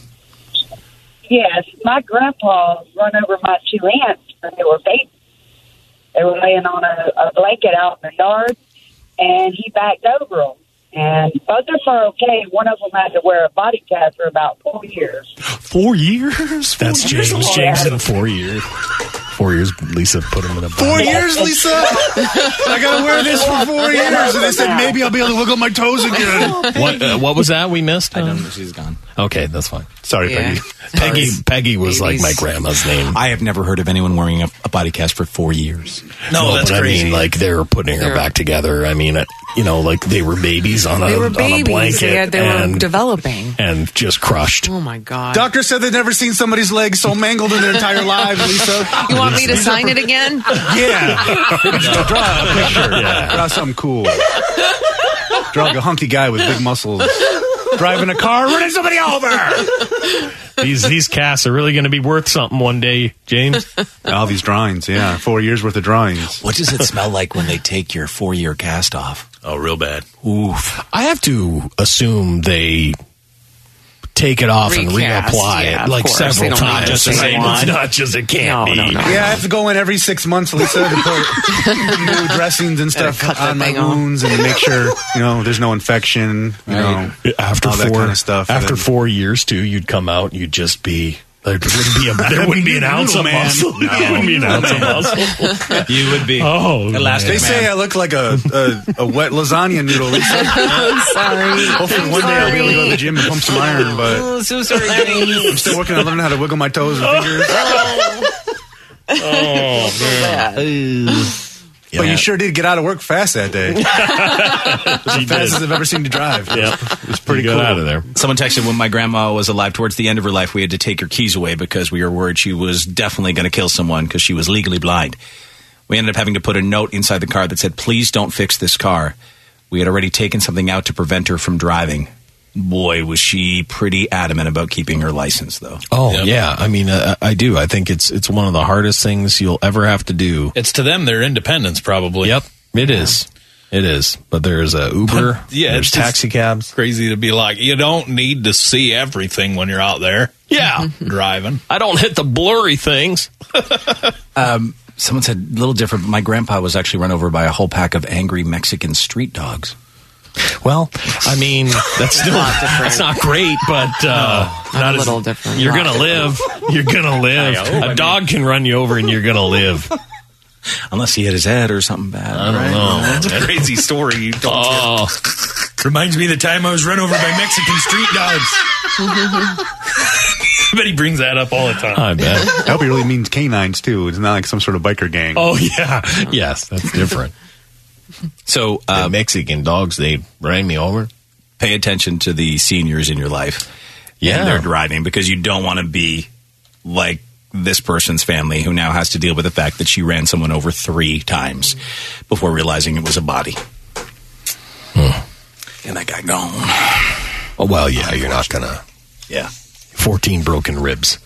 yes, my grandpa run over my two aunts when they were babies. They were laying on a, a blanket out in the yard, and he backed over them. And both of them are okay. One of them had to wear a body cast for about four years. Four years? That's years. James. James in four years. Four years, Lisa put him in a Four body. years, Lisa? I gotta wear this for four years. And they said maybe I'll be able to wiggle my toes again. What, uh, what was that we missed? I Uh, don't know. She's gone. Okay, that's fine. Sorry, Yeah. Peggy. Peggy Peggy was like my Babies. grandma's name. I have never heard of anyone wearing a, a body cast for four years. No, that's but crazy. I mean, like they were putting her They're- back together. I mean, uh, you know, like they were babies on a They were on a babies. blanket They, had, they were and, developing. and just crushed. Oh, my God. Doctor said they'd never seen somebody's legs so mangled in their entire lives, Lisa. You want me to sign it again? Yeah. Draw a picture. Draw something cool. Draw like a hunky guy with big muscles. Driving a car, running somebody over. These these casts are really going to be worth something one day, James. All these drawings, yeah. Four years worth of drawings. What does it smell like when they take your four-year cast off? Oh, real bad. Oof. I have to assume they take it off and Recast, reapply yeah, it of like course. They several don't make times. just the same It's one. not just it can't No, be. no, no. Yeah, I have to go in every six months, Lisa, to put new dressings and Gotta stuff cut that on my thing off. wounds and make sure, you know, there's no infection, you know, After all four that kind of stuff. And after then- four years too, you'd come out, you'd just be there wouldn't be a there wouldn't be an ounce of man. muscle. No. There wouldn't be an ounce of muscle. You would be. Oh, Elastic They say Man. I look like a, a, a wet lasagna noodle, Lisa. I'm sorry. Hopefully one day I'll be able to go to the gym and pump some iron, but Oh, so sorry, James. I'm still working on learning how to wiggle my toes and fingers. But you sure did get out of work fast that day. That's the fastest I've ever seen you drive. Yep. It was pretty You cool. got out of there. Someone texted when my grandma was alive towards the end of her life, we had to take her keys away because we were worried she was definitely going to kill someone because she was legally blind. We ended up having to put a note inside the car that said, please don't fix this car. We had already taken something out to prevent her from driving. Boy, was she pretty adamant about keeping her license, though. Oh Yep. yeah, I mean, uh, I do. I think it's it's one of the hardest things you'll ever have to do. It's to them their independence, probably. Yep, it is. It is. But there's a Uber. Yeah, there's it's just taxi cabs. Crazy to be like, you don't need to see everything when you're out there. Yeah, driving. I don't hit the blurry things. Um, someone said, a little different, but my grandpa was actually run over by a whole pack of angry Mexican street dogs. Well, I mean, that's still that's not great, but uh, no, not a little as, different. You're gonna live. You're gonna live. I hope. A dog can run you over, and you're gonna live. Unless he hit his head or something bad. I don't right? know. That's a crazy story you told. Oh, reminds me of the time I was run over by Mexican street dogs. I bet he brings that up all the time. I bet. I hope he really means canines too. It's not like some sort of biker gang. Oh yeah, yes, that's different. So uh, the Mexican dogs, they ran me over. Pay attention to the seniors in your life. Yeah, and they're driving, because you don't want to be like this person's family who now has to deal with the fact that she ran someone over three times before realizing it was a body. Hmm. And that got gone. Oh, well, yeah, you're not gonna. Yeah. fourteen broken ribs.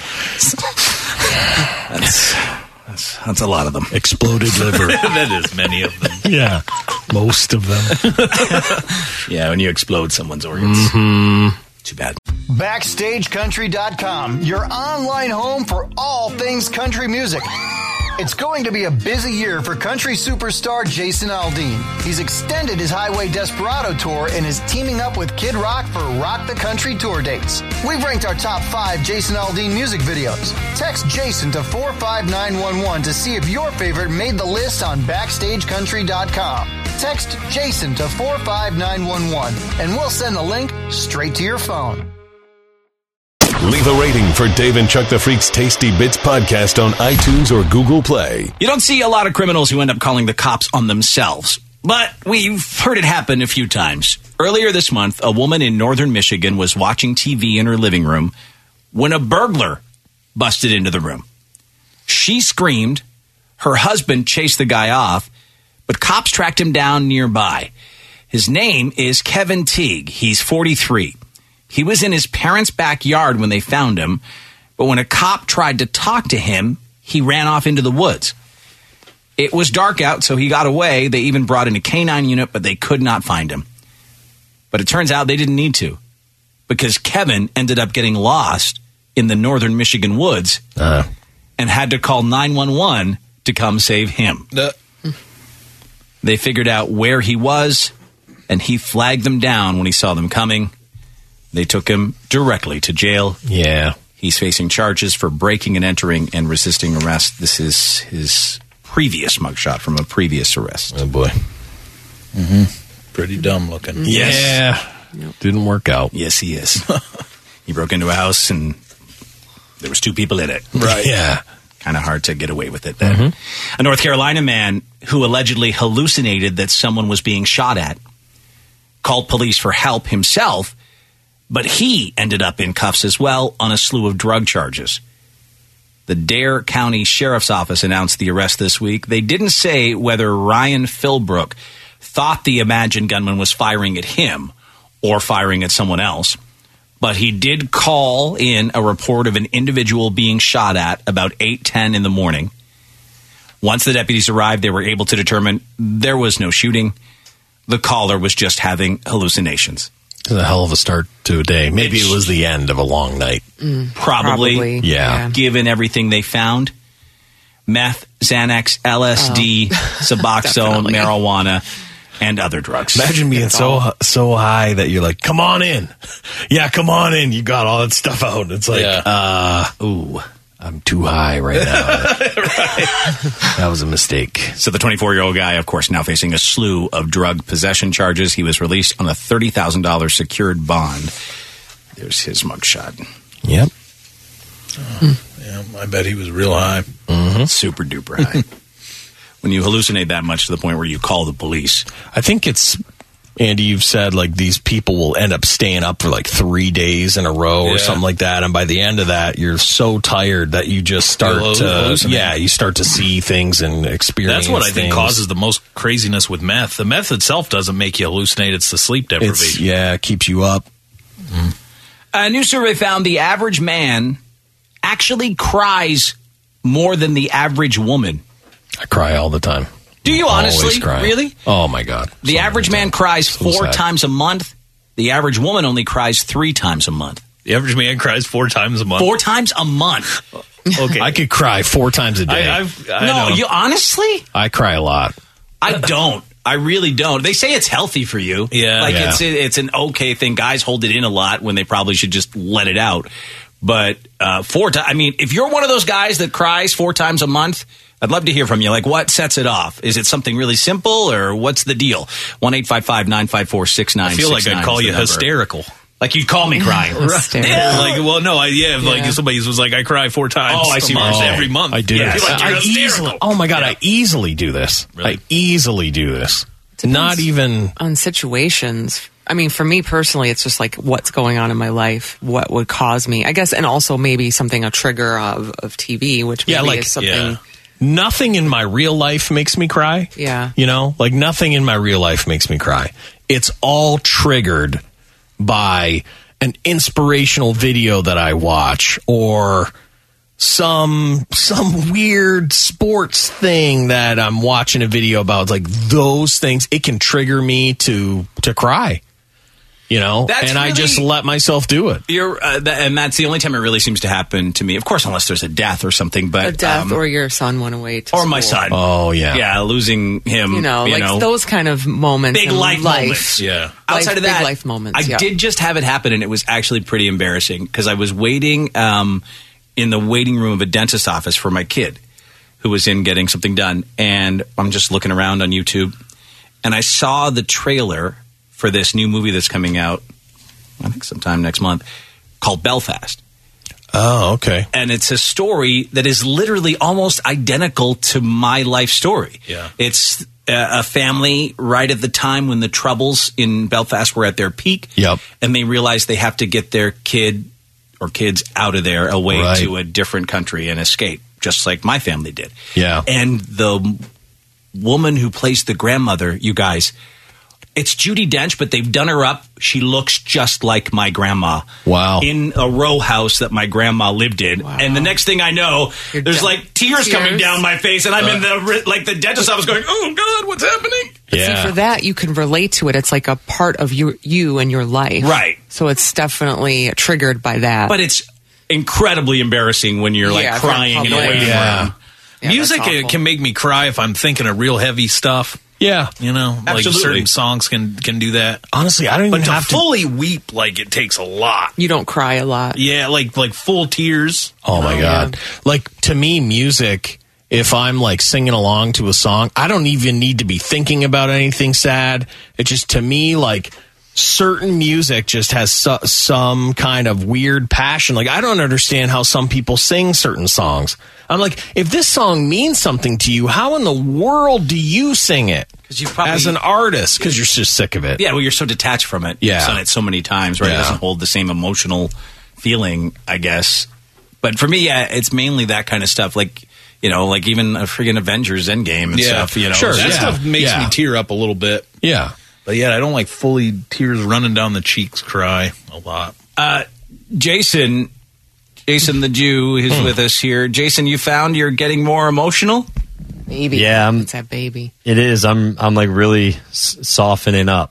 That's, that's, that's a lot of them. Exploded liver. That is many of them. Yeah, most of them. Yeah, when you explode someone's organs. Mm-hmm. Too bad. Backstage Country dot com, your online home for all things country music. It's going to be a busy year for country superstar Jason Aldean. He's extended his Highway Desperado tour and is teaming up with Kid Rock for Rock the Country tour dates. We've ranked our top five Jason Aldean music videos. Text Jason to four five nine one one to see if your favorite made the list on Backstage Country dot com. Text Jason to four five nine one one and we'll send the link straight to your phone. Leave a rating for Dave and Chuck the Freak's Tasty Bits podcast on iTunes or Google Play. You don't see a lot of criminals who end up calling the cops on themselves, but we've heard it happen a few times. Earlier this month, a woman in northern Michigan was watching T V in her living room when a burglar busted into the room. She screamed. Her husband chased the guy off, but cops tracked him down nearby. His name is Kevin Teague. He's forty-three. He was in his parents' backyard when they found him, but when a cop tried to talk to him, he ran off into the woods. It was dark out, so he got away. They even brought in a canine unit, but they could not find him. But it turns out they didn't need to, because Kevin ended up getting lost in the northern Michigan woods uh. and had to call nine one one to come save him. Uh. They figured out where he was, and he flagged them down when he saw them coming. They took him directly to jail. Yeah. He's facing charges for breaking and entering and resisting arrest. This is his previous mugshot from a previous arrest. Oh, boy. Mm-hmm. Pretty dumb looking. Yes. Yeah. Yep. Didn't work out. Yes, he is. He broke into a house and there was two people in it. Right. Yeah. Kind of hard to get away with it then. Mm-hmm. A North Carolina man who allegedly hallucinated that someone was being shot at called police for help himself, but he ended up in cuffs as well on a slew of drug charges. The Dare County Sheriff's Office announced the arrest this week. They didn't say whether Ryan Philbrook thought the imagined gunman was firing at him or firing at someone else, but he did call in a report of an individual being shot at about eight ten in the morning. Once the deputies arrived, they were able to determine there was no shooting. The caller was just having hallucinations. It's a hell of a start to a day. Maybe it was the end of a long night. Mm, probably, probably. Yeah. Given everything they found. Meth, Xanax, L S D, oh. Suboxone, marijuana, and other drugs. Imagine being That's so all. so high that you're like, come on in. Yeah, come on in. You got all that stuff out. It's like, Yeah. uh, ooh, I'm too high right now. That was a mistake. So the twenty-four-year-old guy, of course, now facing a slew of drug possession charges. He was released on a thirty thousand dollars secured bond. There's his mugshot. Yep. Oh, yeah, I bet he was real high. Mm-hmm. Super duper high. When you hallucinate that much to the point where you call the police. I think it's, Andy, you've said like these people will end up staying up for like three days in a row Yeah. or something like that. And by the end of that, you're so tired that you just start You'll to, hallucinate. yeah, you start to see things and experience That's what I think things. causes the most craziness with meth. The meth itself doesn't make you hallucinate. It's the sleep It's, deprivation. yeah, it keeps you up. Mm. A new survey found the average man actually cries more than the average woman. I cry all the time. Do you Always honestly? cry. Really? Oh, my God. The So average many man times. cries So four sad. times a month. The average woman only cries three times a month. The average man cries four times a month. Four times a month. Okay. I could cry four times a day. I, I, I've, I no, know. you honestly? cry a lot. I don't. I really don't. They say it's healthy for you. Yeah. Like Yeah. it's it's an okay thing. Guys hold it in a lot when they probably should just let it out. But uh, four times, I mean, if you're one of those guys that cries four times a month, I'd love to hear from you. Like, what sets it off? Is it something really simple, or what's the deal? one eight five five nine five four six nine I six feel nine like I'd call you hysterical. Like you'd call me crying. Yeah, like, well, no, I, yeah, if, like if somebody was like, I cry four times Oh, I see a what month, you're saying. every month. I do. Yeah, I feel like you're I hysterical. easily, oh my god, I easily do this. I easily do this. Not even on situations. I mean, for me personally, it's just like what's going on in my life, what would cause me, I guess, and also maybe something, a trigger of, of T V, which maybe yeah, like is something. yeah. Nothing in my real life makes me cry. Yeah. You know, like nothing in my real life makes me cry. It's all triggered by an inspirational video that I watch or some some weird sports thing that I'm watching a video about. It's like those things, it can trigger me to to cry. You know, That's and I really- just let myself do it. You're, uh, th- and that's the only time it really seems to happen to me. Of course, unless there's a death or something. But A death, um, or your son went away to or my school. son. Oh yeah, yeah, losing him. You know, you like know. those kind of moments. Big in life, moments. Yeah. Outside Life- of that, big life moments. I yeah. did just have it happen, and it was actually pretty embarrassing because I was waiting um, in the waiting room of a dentist's office for my kid who was in getting something done, and I'm just looking around on YouTube, and I saw the trailer for this new movie that's coming out, I think sometime next month, called Belfast. Oh, okay. And it's a story that is literally almost identical to my life story. Yeah. It's a a family right at the time when the troubles in Belfast were at their peak. Yep. And they realize they have to get their kid or kids out of there away Right. to a different country and escape, just like my family did. Yeah. And the woman who plays the grandmother, you guys, it's Judi Dench, but they've done her up. She looks just like my grandma. Wow. In a row house that my grandma lived in. And the next thing I know, there's done. like tears, Tears? coming down my face, and I'm in the like the dentist office going, "Oh God, what's happening?" But see, for that, you can relate to it. It's like a part of you, you and your life. Right. So it's definitely triggered by that. But it's incredibly embarrassing when you're like Yeah, if you're crying in a public. waiting Yeah. room. Yeah, Music that's it awful. can make me cry if I'm thinking of real heavy stuff. Yeah. You know, like Absolutely. certain songs can can do that. Honestly, I don't even But to have to. fully weep, like it takes a lot. You don't cry a lot. Yeah, like like full tears. Oh my god! Like to me, music. If I'm like singing along to a song, I don't even need to be thinking about anything sad. It just to me like certain music just has su- some kind of weird passion. Like I don't understand how some people sing certain songs. I'm like, if this song means something to you, how in the world do you sing it? 'Cause you probably- as an artist, because you're just sick of it. Yeah, well, you're so detached from it. Yeah. You've done it so many times, right? It Yeah. doesn't hold the same emotional feeling, I guess. But for me, yeah, it's mainly that kind of stuff. Like, you know, like even a friggin' Avengers Endgame and Yeah, stuff, you know. sure. It's That just- stuff makes Yeah. me tear up a little bit. Yeah. But yeah, I don't like fully tears running down the cheeks cry a lot. Uh, Jason, Jason the Jew is Hmm. with us here. Jason, you found you're getting more emotional? Baby. Yeah, I'm- It's that baby. It is. I'm I'm like really s- softening up.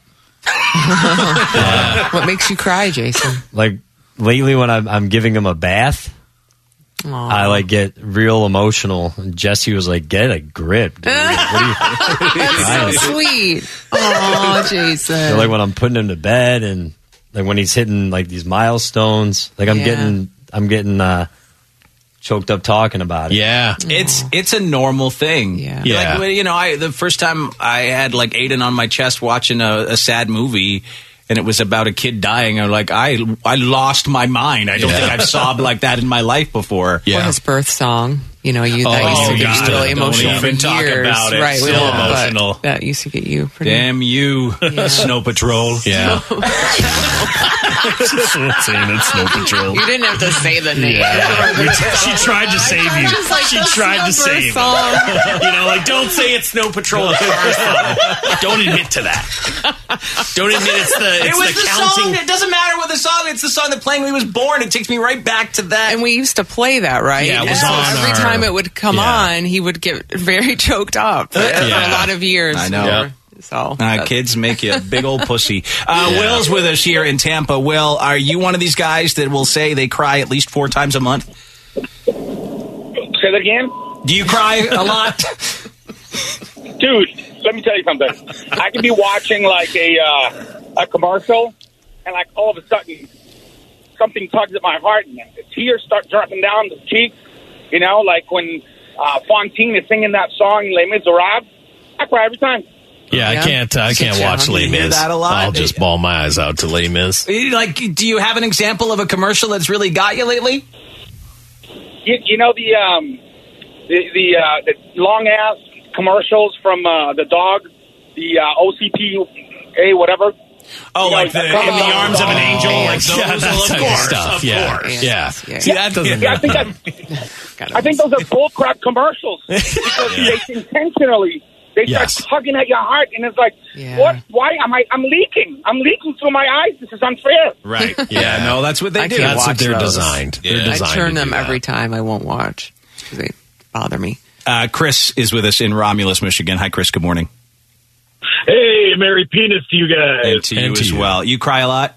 What makes you cry, Jason? Like lately, when I'm, I'm giving him a bath, Aw. I like get real emotional. And Jesse was like, "Get a grip, dude." What are you- That's so sweet. Oh, Jason. So, like when I'm putting him to bed, and like when he's hitting like these milestones, like I'm Yeah. getting I'm getting uh, choked up talking about it. Yeah. It's it's a normal thing. Yeah. Yeah. Like, when, you know, I the first time I had like Aiden on my chest watching a, a sad movie, and it was about a kid dying. I'm like, I I lost my mind. I don't Yeah. think I've sobbed like that in my life before. Or his birth song. You know, you that Oh, used to get God, you really don't emotional even for talk years. about it. Right, we Still won't, but emotional. That used to get you pretty. Damn you, Snow Patrol. Yeah. Saying it's Snow Patrol. You didn't have to say the name. She tried to save you. Just like She the tried to Snowbird save song. you. You know, like don't say it's Snow Patrol. At the first time. Don't admit to that. Don't admit it's the it's It was the, the, counting. song. It doesn't matter what the song. It's the song that playing when he was born. It takes me right back to that. And we used to play that, right? Yeah, it was And so on every our- time it would come yeah. on, he would get very choked up for, for Yeah. a lot of years. I know. Or- So Uh, that's- kids make you a big old pussy. Uh, Yeah. Will's with us here in Tampa. Will, are you one of these guys that will say they cry at least four times a month? Say that again? Do you cry a lot? Dude, let me tell you something. I could be watching like a uh, a commercial, and like all of a sudden, something tugs at my heart, and the tears start dropping down the cheeks. You know, like when uh, Fontaine is singing that song Les Miserables. I cry every time. Yeah, I can't. Uh, I can't watch Les You hear Mis. that a lot? I'll just bawl my eyes out to Les Mis. Like, do you have an example of a commercial that's really got you lately? You, you know the um, the the, uh, the long ass commercials from uh, the dog, the uh, O C P A whatever. Oh, You know, like the, that in comes the on- arms of an angel, Oh, like those. yeah, that Well, of type of course, stuff, of yeah. course. Yeah. See, that doesn't. Yeah, I think that, I think those are bullcrap commercials because they intentionally they Yes. start tugging at your heart, and it's like, what? Why am I? I'm leaking. I'm leaking through my eyes. This is unfair. Right. Yeah. No, that's what they I do. can't That's what watch they're those. designed. They're I designed turn to them do that. every time. I won't watch because they bother me. Uh, Chris is with us in Romulus, Michigan. Hi, Chris. Good morning. Hey, Merry Penis to you guys. And to you as well. You cry a lot?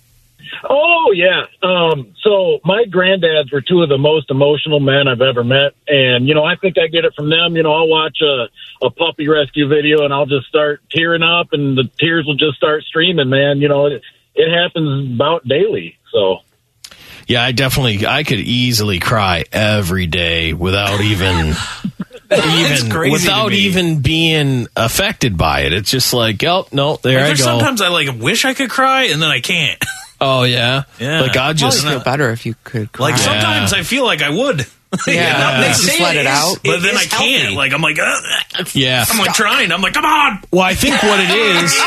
Oh, yeah. Um, so my granddads were two of the most emotional men I've ever met. And, you know, I think I get it from them. You know, I'll watch a, a puppy rescue video and I'll just start tearing up and the tears will just start streaming, man. You know, it, it happens about daily. So. Yeah, I definitely, I could easily cry every day without even, even crazy without to me. even being affected by it. It's just like, oh no, there Like, I there's go. sometimes I like wish I could cry and then I can't. Oh yeah, Yeah. Like I just Probably feel better if you could cry. Like sometimes I feel like I would. Yeah. You know, They say let it out. But It then is I can't. healthy. Like I'm like, uh, Yeah. I'm like trying. I'm like, come on. Well, I think what it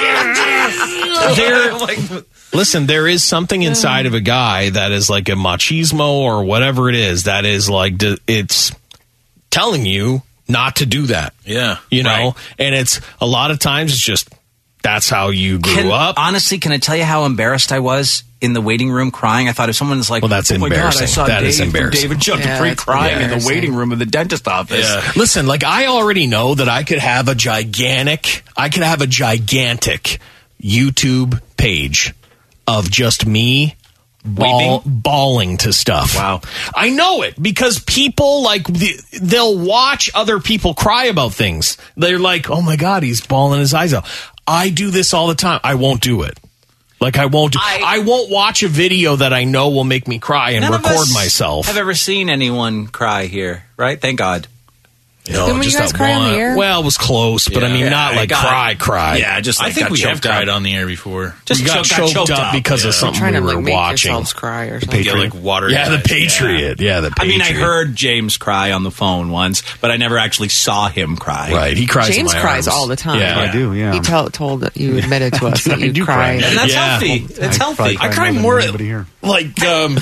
is, there. Like, Listen, there is something inside of a guy that is like a machismo or whatever it is that is like d- it's telling you not to do that. yeah. You know, and it's a lot of times it's just that's how you grew Can- up. Honestly, can I tell you how embarrassed I was in the waiting room crying? I thought if someone was like, Well, that's oh my embarrassing. God, I saw That Dave is from embarrassing. David Chuck Yeah, Free that's crying in the embarrassing. waiting room of the dentist office. Yeah. Listen, like I already know that I could have a gigantic, I could have a gigantic YouTube page of just me ball, bawling to stuff. Wow. I know it because people like the, they'll watch other people cry about things. They're like, "Oh my God, he's bawling his eyes out." I do this all the time. I won't do it. Like I won't. Do, I, I won't watch a video that I know will make me cry and None of record us myself. have ever seen anyone cry here, right? Thank God. No, Didn't you just guys that cry on one. the air? Well, it was close, but I Yeah. mean, Yeah, not I like got- cry, cry. Yeah, just like I think got we have choked cried cried. on the air before. Just we got choked- got choked, choked up, up. because Yeah. of something trying we to were like make watching. yourselves cry or Yeah, something. like water. Yeah, the guys. Patriot. Yeah, the I Patriot. mean, I heard James cry on the phone once, but I never actually saw him cry. Right, he cries. in James my cries arms. all the time. Yeah, I do, yeah. He tell, told that you admitted to us that I you do cry. cry. And that's Yeah. healthy. It's I healthy. probably I cry more than more at- anybody here. Like um,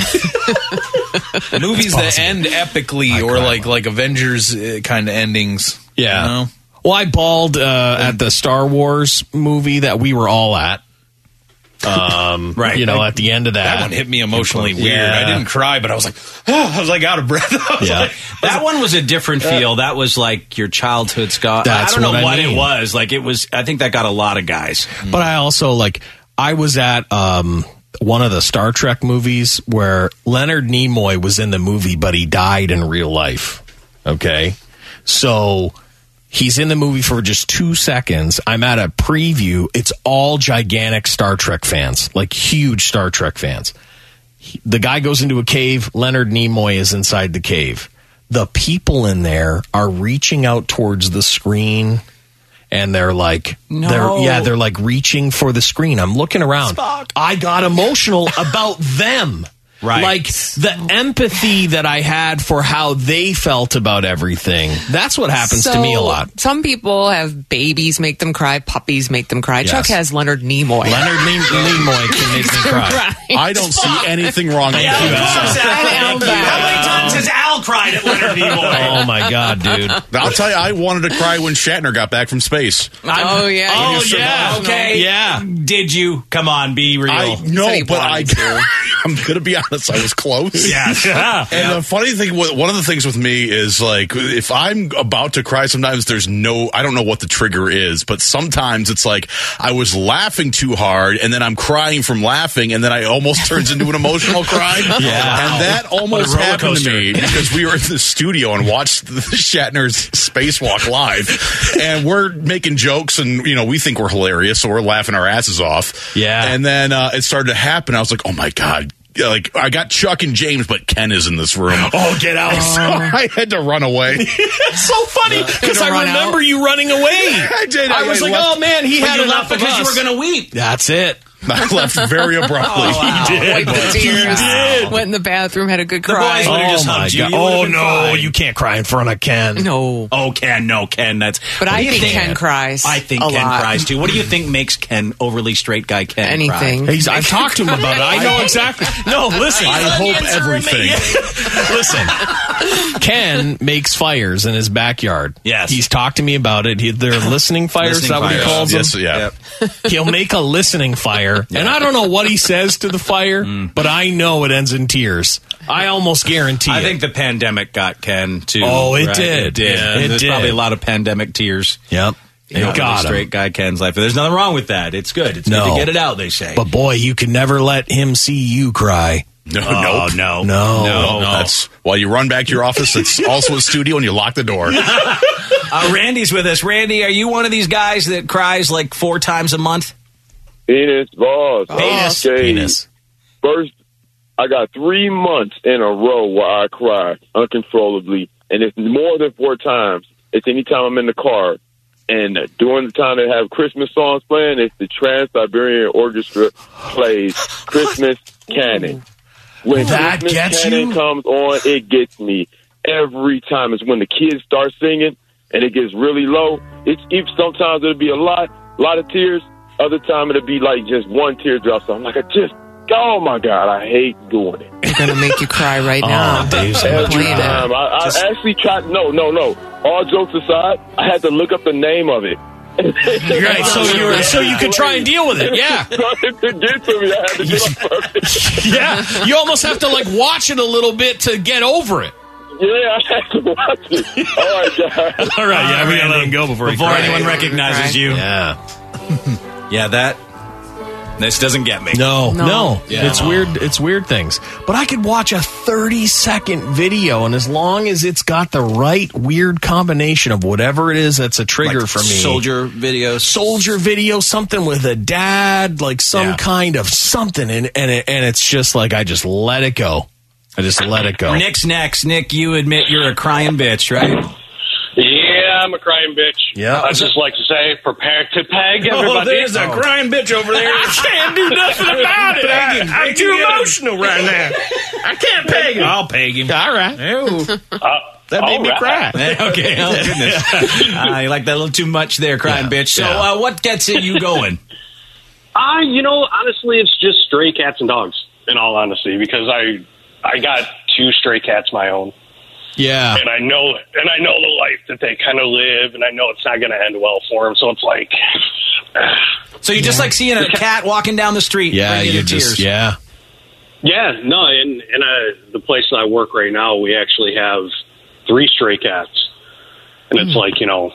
movies that end epically, I or cry like like Avengers uh, kind of endings. Yeah. You know? Well, I bawled uh, at the Star Wars movie that we were all at. Um, Right. You know, at the end of that, That one hit me emotionally Yeah. weird. I didn't cry, but I was like, oh, I was like out of breath. I was Yeah. like- That one was a different feel. That was like your childhood scar. That's I don't know what I what mean. it was. Like it was. I think that got a lot of guys. But I also like I was at um, one of the Star Trek movies where Leonard Nimoy was in the movie, but he died in real life. Okay, so he's in the movie for just two seconds. I'm at a preview. It's all gigantic Star Trek fans, like huge Star Trek fans. He- the guy goes into a cave. Leonard Nimoy is inside the cave. The people in there are reaching out towards the screen. And they're like, No. they're yeah, they're like reaching for the screen. I'm looking around. I got emotional about them. Right. Like the empathy that I had for how they felt about everything. That's what happens to me a So, lot. Some people have babies make them cry, puppies make them cry. Yes. Chuck has Leonard Nimoy. Leonard Ne- Nimoy can make me cry. I don't see anything wrong with Yeah, that. of course, Al. How many times has Al cried at Leonard Nimoy? Oh my God, dude. I'll tell you, I wanted to cry when Shatner got back from space. Oh, yeah. Oh You're yeah. so Okay. Yeah. Did you? Come on, be real. I said no, he but I, wanted to. I'm gonna be honest. I was close. Yeah. And the funny thing, one of the things with me is like, if I'm about to cry, sometimes there's no, I don't know what the trigger is, but sometimes it's like I was laughing too hard, and then I'm crying from laughing, and then I almost turns into an emotional cry. Yeah. And that almost What a roller happened to coaster. me because because we were in the studio and watched the Shatner's spacewalk live, and we're making jokes, and you know we think we're hilarious, so we're laughing our asses off. Yeah, and then uh, it started to happen. I was like, oh my god. Like, I got Chuck and James, but Ken is in this room. Oh, get out. So I had to run away. It's so funny because I remember out. you running away. I did. I, I was I like, left, oh, man, he had enough because of us. you were going to weep. That's it. I left very abruptly. Oh, wow. He did. Wiped the tears. Did. Went in the bathroom, had a good cry. The boys would have oh just my hugged you. God. you oh, no. Fine. You can't cry in front of Ken. No. Oh, Ken. No, Ken. That's. But I think Ken cries. I think a Ken lot. cries, too. What do you think makes Ken, overly straight guy Ken Anything. cry? He's, I've talked to him about it. I know exactly. No, listen. I hope everything. Listen. Ken makes fires in his backyard. Yes. He's talked to me about it. He, they're listening fires. Listening is that what he calls yes, them? Yeah. Yep. He'll make a listening fire. Yeah. And I don't know what he says to the fire, mm. but I know it ends in tears. I almost guarantee I it. think the pandemic got Ken, too. Oh, it right? did. It did. Yeah, it There's did. probably a lot of pandemic tears. Yep. You know, got straight him. guy Ken's life. But there's nothing wrong with that. It's good. It's no. good to get it out, they say. But boy, you can never let him see you cry. No, oh, nope. no, no, no, no. That's while you run back to your office. It's also a studio, and you lock the door. uh, Randy's with us. Randy, are you one of these guys that cries like four times a month? Penis, balls. Penis. Okay. Penis. First, I got three months in a row where I cry uncontrollably, and it's more than four times. It's anytime I'm in the car. And during the time they have Christmas songs playing, it's the Trans-Siberian Orchestra plays Christmas Canon. When that Christmas gets Canon you? comes on, it gets me every time. It's when the kids start singing and it gets really low. It's if sometimes it'll be a lot, a lot of tears. Other time it'll be like just one teardrop. So I'm like, I just, oh my God, I hate doing it. It's gonna make you cry right now. Oh, Dave's Every time. I, I Just- actually tried. No, no, no. All jokes aside, I had to look up the name of it. Right, so you were, so you could try and deal with it. Yeah. to get to me, I had to get on purpose. Yeah. You almost have to like watch it a little bit to get over it. Yeah, I had to watch it. All right, guys. All right, yeah, we gotta let him go before, Before he cries. anyone recognizes you. Yeah. Yeah, that. This doesn't get me. No, no. No. Yeah. It's weird. It's weird things. But I could watch a thirty second video, and as long as it's got the right weird combination of whatever it is that's a trigger Like for me. Soldier videos. Soldier video, something with a dad, like some Yeah. kind of something, and and, it, and it's just like I just let it go. I just let it go. Nick's next. Nick, you admit you're a crying bitch, right? Yeah, I'm a crying bitch. Yeah. I just like to say, prepare to peg, everybody. Oh, there's a crying bitch over there. I can't do nothing about it. I, I'm too emotional right now. I can't peg him. I'll peg him. All right. Uh, That made me cry. Okay, oh goodness. uh, you like that a little too much there, crying Yeah. bitch. So Yeah. uh, what gets it you going? I, you know, honestly, it's just stray cats and dogs, in all honesty, because I I got two stray cats my own. Yeah. And I know and I know the life that they kind of live, and I know it's not going to end well for them. So it's like, So you just like seeing a cat walking down the street. Yeah, bring you you to just, tears. yeah. yeah, no, in in uh, the place that I work right now, we actually have three stray cats, and it's like, you know,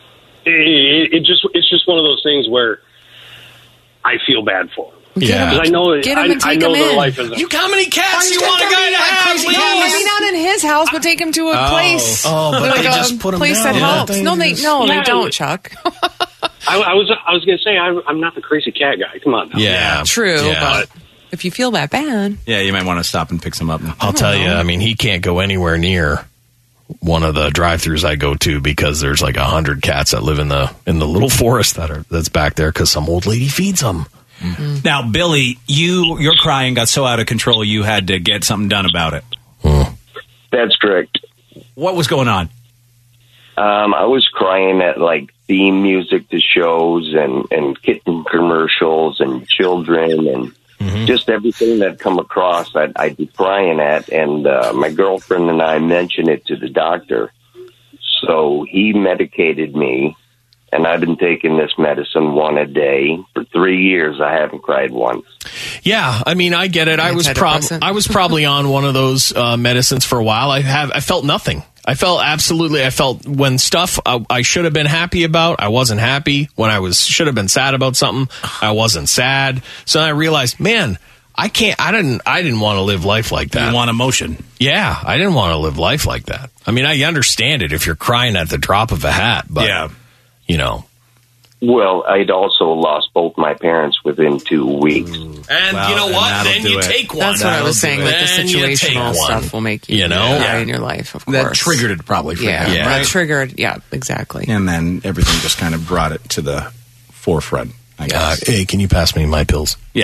it, it just it's just one of those things where I feel bad for them. Yeah. Because I know, Get 'em I, and I take know 'em their in. life isn't. You, how many cats do you want a guy to have? No, I mean not in his house, but take him to a Oh. place. Oh, but like they a just put 'em place down. that Yeah. helps. No, they no, Yeah. they don't, Chuck. I, I was I was going to say I'm, I'm not the crazy cat guy. Come on, now. Yeah. True, Yeah. but if you feel that bad, Yeah, you might want to stop and pick some up. I'll tell you, I mean, he can't go anywhere near one of the drive-throughs I go to because there's like a hundred cats that live in the in the little forest that are that's back there because some old lady feeds them. Mm-hmm. Now, Billy, you your crying got so out of control you had to get something done about it. That's correct. What was going on? Um, I was crying at like theme music to shows and, and kitten commercials and children and Mm-hmm. just everything that come across I'd, I'd be crying at. And uh, my girlfriend and I mentioned it to the doctor. So he medicated me, and I've been taking this medicine one a day. For three years, I haven't cried once. Yeah, I mean, I get it. I was prob- Antidepressant. I was probably on one of those uh, medicines for a while. I have I felt nothing. I felt absolutely. I felt when stuff I, I should have been happy about, I wasn't happy. When I was should have been sad about something, I wasn't sad. So I realized, man, I can't. I didn't. I didn't want to live life like that. You want emotion? Yeah, I didn't want to live life like that. I mean, I understand it if you're crying at the drop of a hat, but yeah. you know. Well, I'd also lost both my parents within two weeks. And well, you know what? Then you it. take one. That's what that'll I was saying. Like the situational stuff will make you, you know, yeah. in your life. Of course, that triggered it probably. For yeah, him, yeah. Right? That triggered. Yeah, exactly. And then everything just kind of brought it to the forefront. I guess. Uh, hey, can you pass me my pills? Yeah.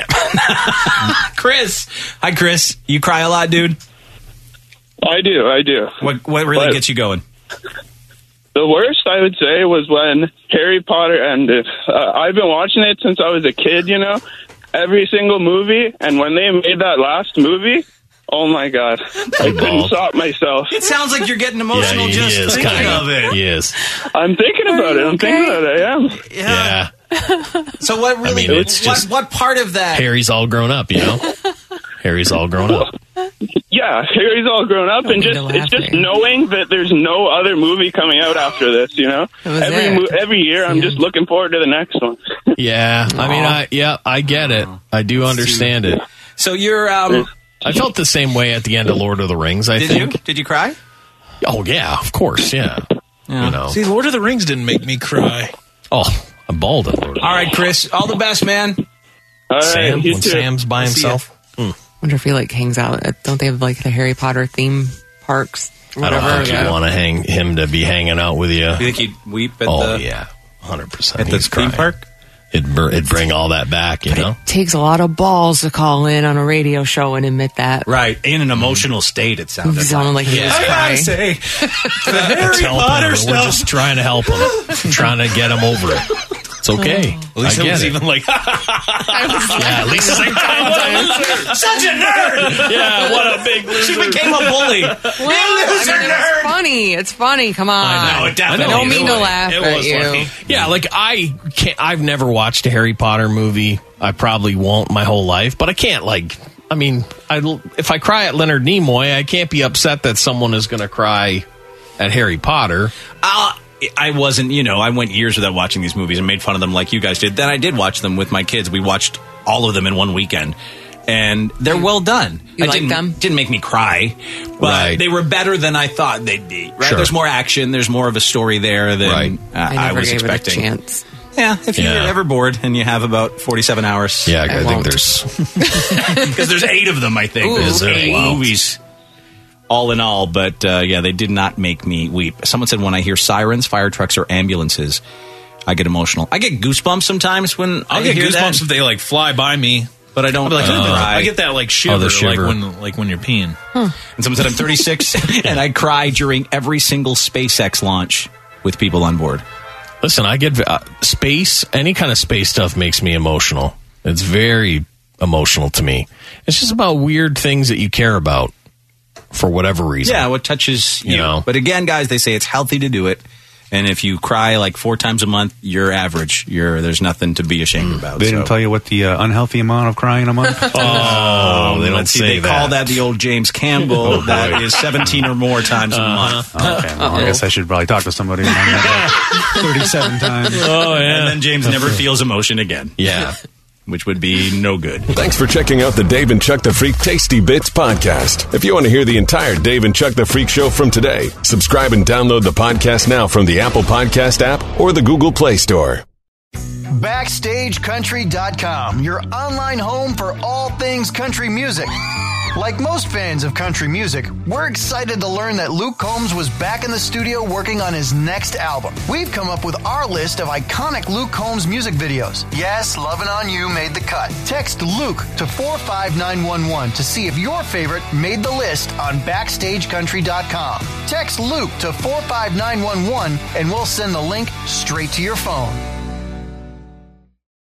Chris. Hi, Chris. You cry a lot, dude? I do. I do. What What really but gets you going? The worst, I would say, was when Harry Potter ended. Uh, I've been watching it since I was a kid, you know, every single movie. And when they made that last movie, oh, my God. I couldn't stop myself. It sounds like you're getting emotional yeah, just is, thinking kinda. of it. He is. I'm thinking about it. I'm okay? thinking about it. I am. Yeah. Yeah. So what really, I mean, it's what, just- what part of that? Harry's all grown up, you know. Harry's all grown up. Yeah, Harry's all grown up, and just it's just knowing that there's no other movie coming out after this, you know? Every it. mo- every year, I'm just looking forward to the next one. Yeah, I mean, I yeah, I get it. I do understand it. So you're, um, I felt the same way at the end of Lord of the Rings. I did think. you? Did you cry? Oh yeah, of course, yeah. Yeah. You know. See, Lord of the Rings didn't make me cry. Oh, I bawled at Lord of the All right, Chris. All the best, man. All right, Sam, you when too. Sam's by We'll see himself. Mm. Wonder if he like hangs out. At, don't they have like the Harry Potter theme parks? Or I don't whatever? think you'd Yeah. want to hang him to be hanging out with you. You think you'd weep at Oh the yeah, hundred percent. at the theme park? It'd, br- it'd bring all that back, you know. Takes a lot of balls to call in on a radio show and admit that. Right, in an emotional state. It sounded. It sounded like he was I gotta crying. say, the Harry It's helping Potter him. We're stuff. just trying to help him, trying to get him over it. It's okay. At least I it get was it. even like, yeah, at least it's like, Such a nerd. yeah, what a big loser. She became a bully. Well, I mean, it's funny. It's funny. Come on. I know, it definitely I don't is. mean to laugh It at was you. funny. Yeah, like I can't. I've never watched a Harry Potter movie. I probably won't my whole life, but I can't like. I mean, I, if I cry at Leonard Nimoy, I can't be upset that someone is going to cry at Harry Potter. Uh, I wasn't, you know, I went years without watching these movies and made fun of them like you guys did. Then I did watch them with my kids. We watched all of them in one weekend. And they're well done. You I like didn't, them? Didn't make me cry, but Right. they were better than I thought they'd be. Right? Sure. There's more action. There's more of a story there than Right. uh, I I, never was gave expecting. it a chance. Yeah, if you're Yeah. ever bored and you have about forty-seven hours. Yeah, I, I think won't. there's. Because there's eight of them, I think. Ooh, there's eight eight. movies, all in all. But uh, yeah, they did not make me weep. Someone said when I hear sirens, fire trucks, or ambulances, I get emotional. I get goosebumps sometimes when I, I get hear goosebumps that, if they like fly by me. but I don't. I'll be like, uh, I get that like shiver, Oh, the shiver. like when like when you're peeing. And someone said I'm thirty-six and I cry during every single SpaceX launch with people on board. Listen, I get uh, space. Any kind of space stuff makes me emotional. It's very emotional to me. It's just about weird things that you care about for whatever reason. Yeah, what touches you. You know. But again, guys, they say it's healthy to do it. And if you cry like four times a month, you're average. You're there's nothing to be ashamed about. They didn't so. tell you what the uh, unhealthy amount of crying a month? Oh, they don't Let's see, say they that. call that the old James Campbell. Oh, that boy. is seventeen or more times a month. Okay, well, I guess I should probably talk to somebody. When I'm at that thirty-seven times. Oh yeah. And then James never feels emotion again. Yeah. Which would be no good. Thanks for checking out the Dave and Chuck the Freak Tasty Bits podcast. If you want to hear the entire Dave and Chuck the Freak show from today, subscribe and download the podcast now from the Apple Podcast app or the Google Play Store. Backstage Country dot com, your online home for all things country music. Like most fans of country music, we're excited to learn that Luke Combs was back in the studio working on his next album. We've come up with our list of iconic Luke Combs music videos. Yes, Lovin' On You made the cut. Text Luke to four five nine one one to see if your favorite made the list on Backstage Country dot com. Text Luke to four five nine one one and we'll send the link straight to your phone.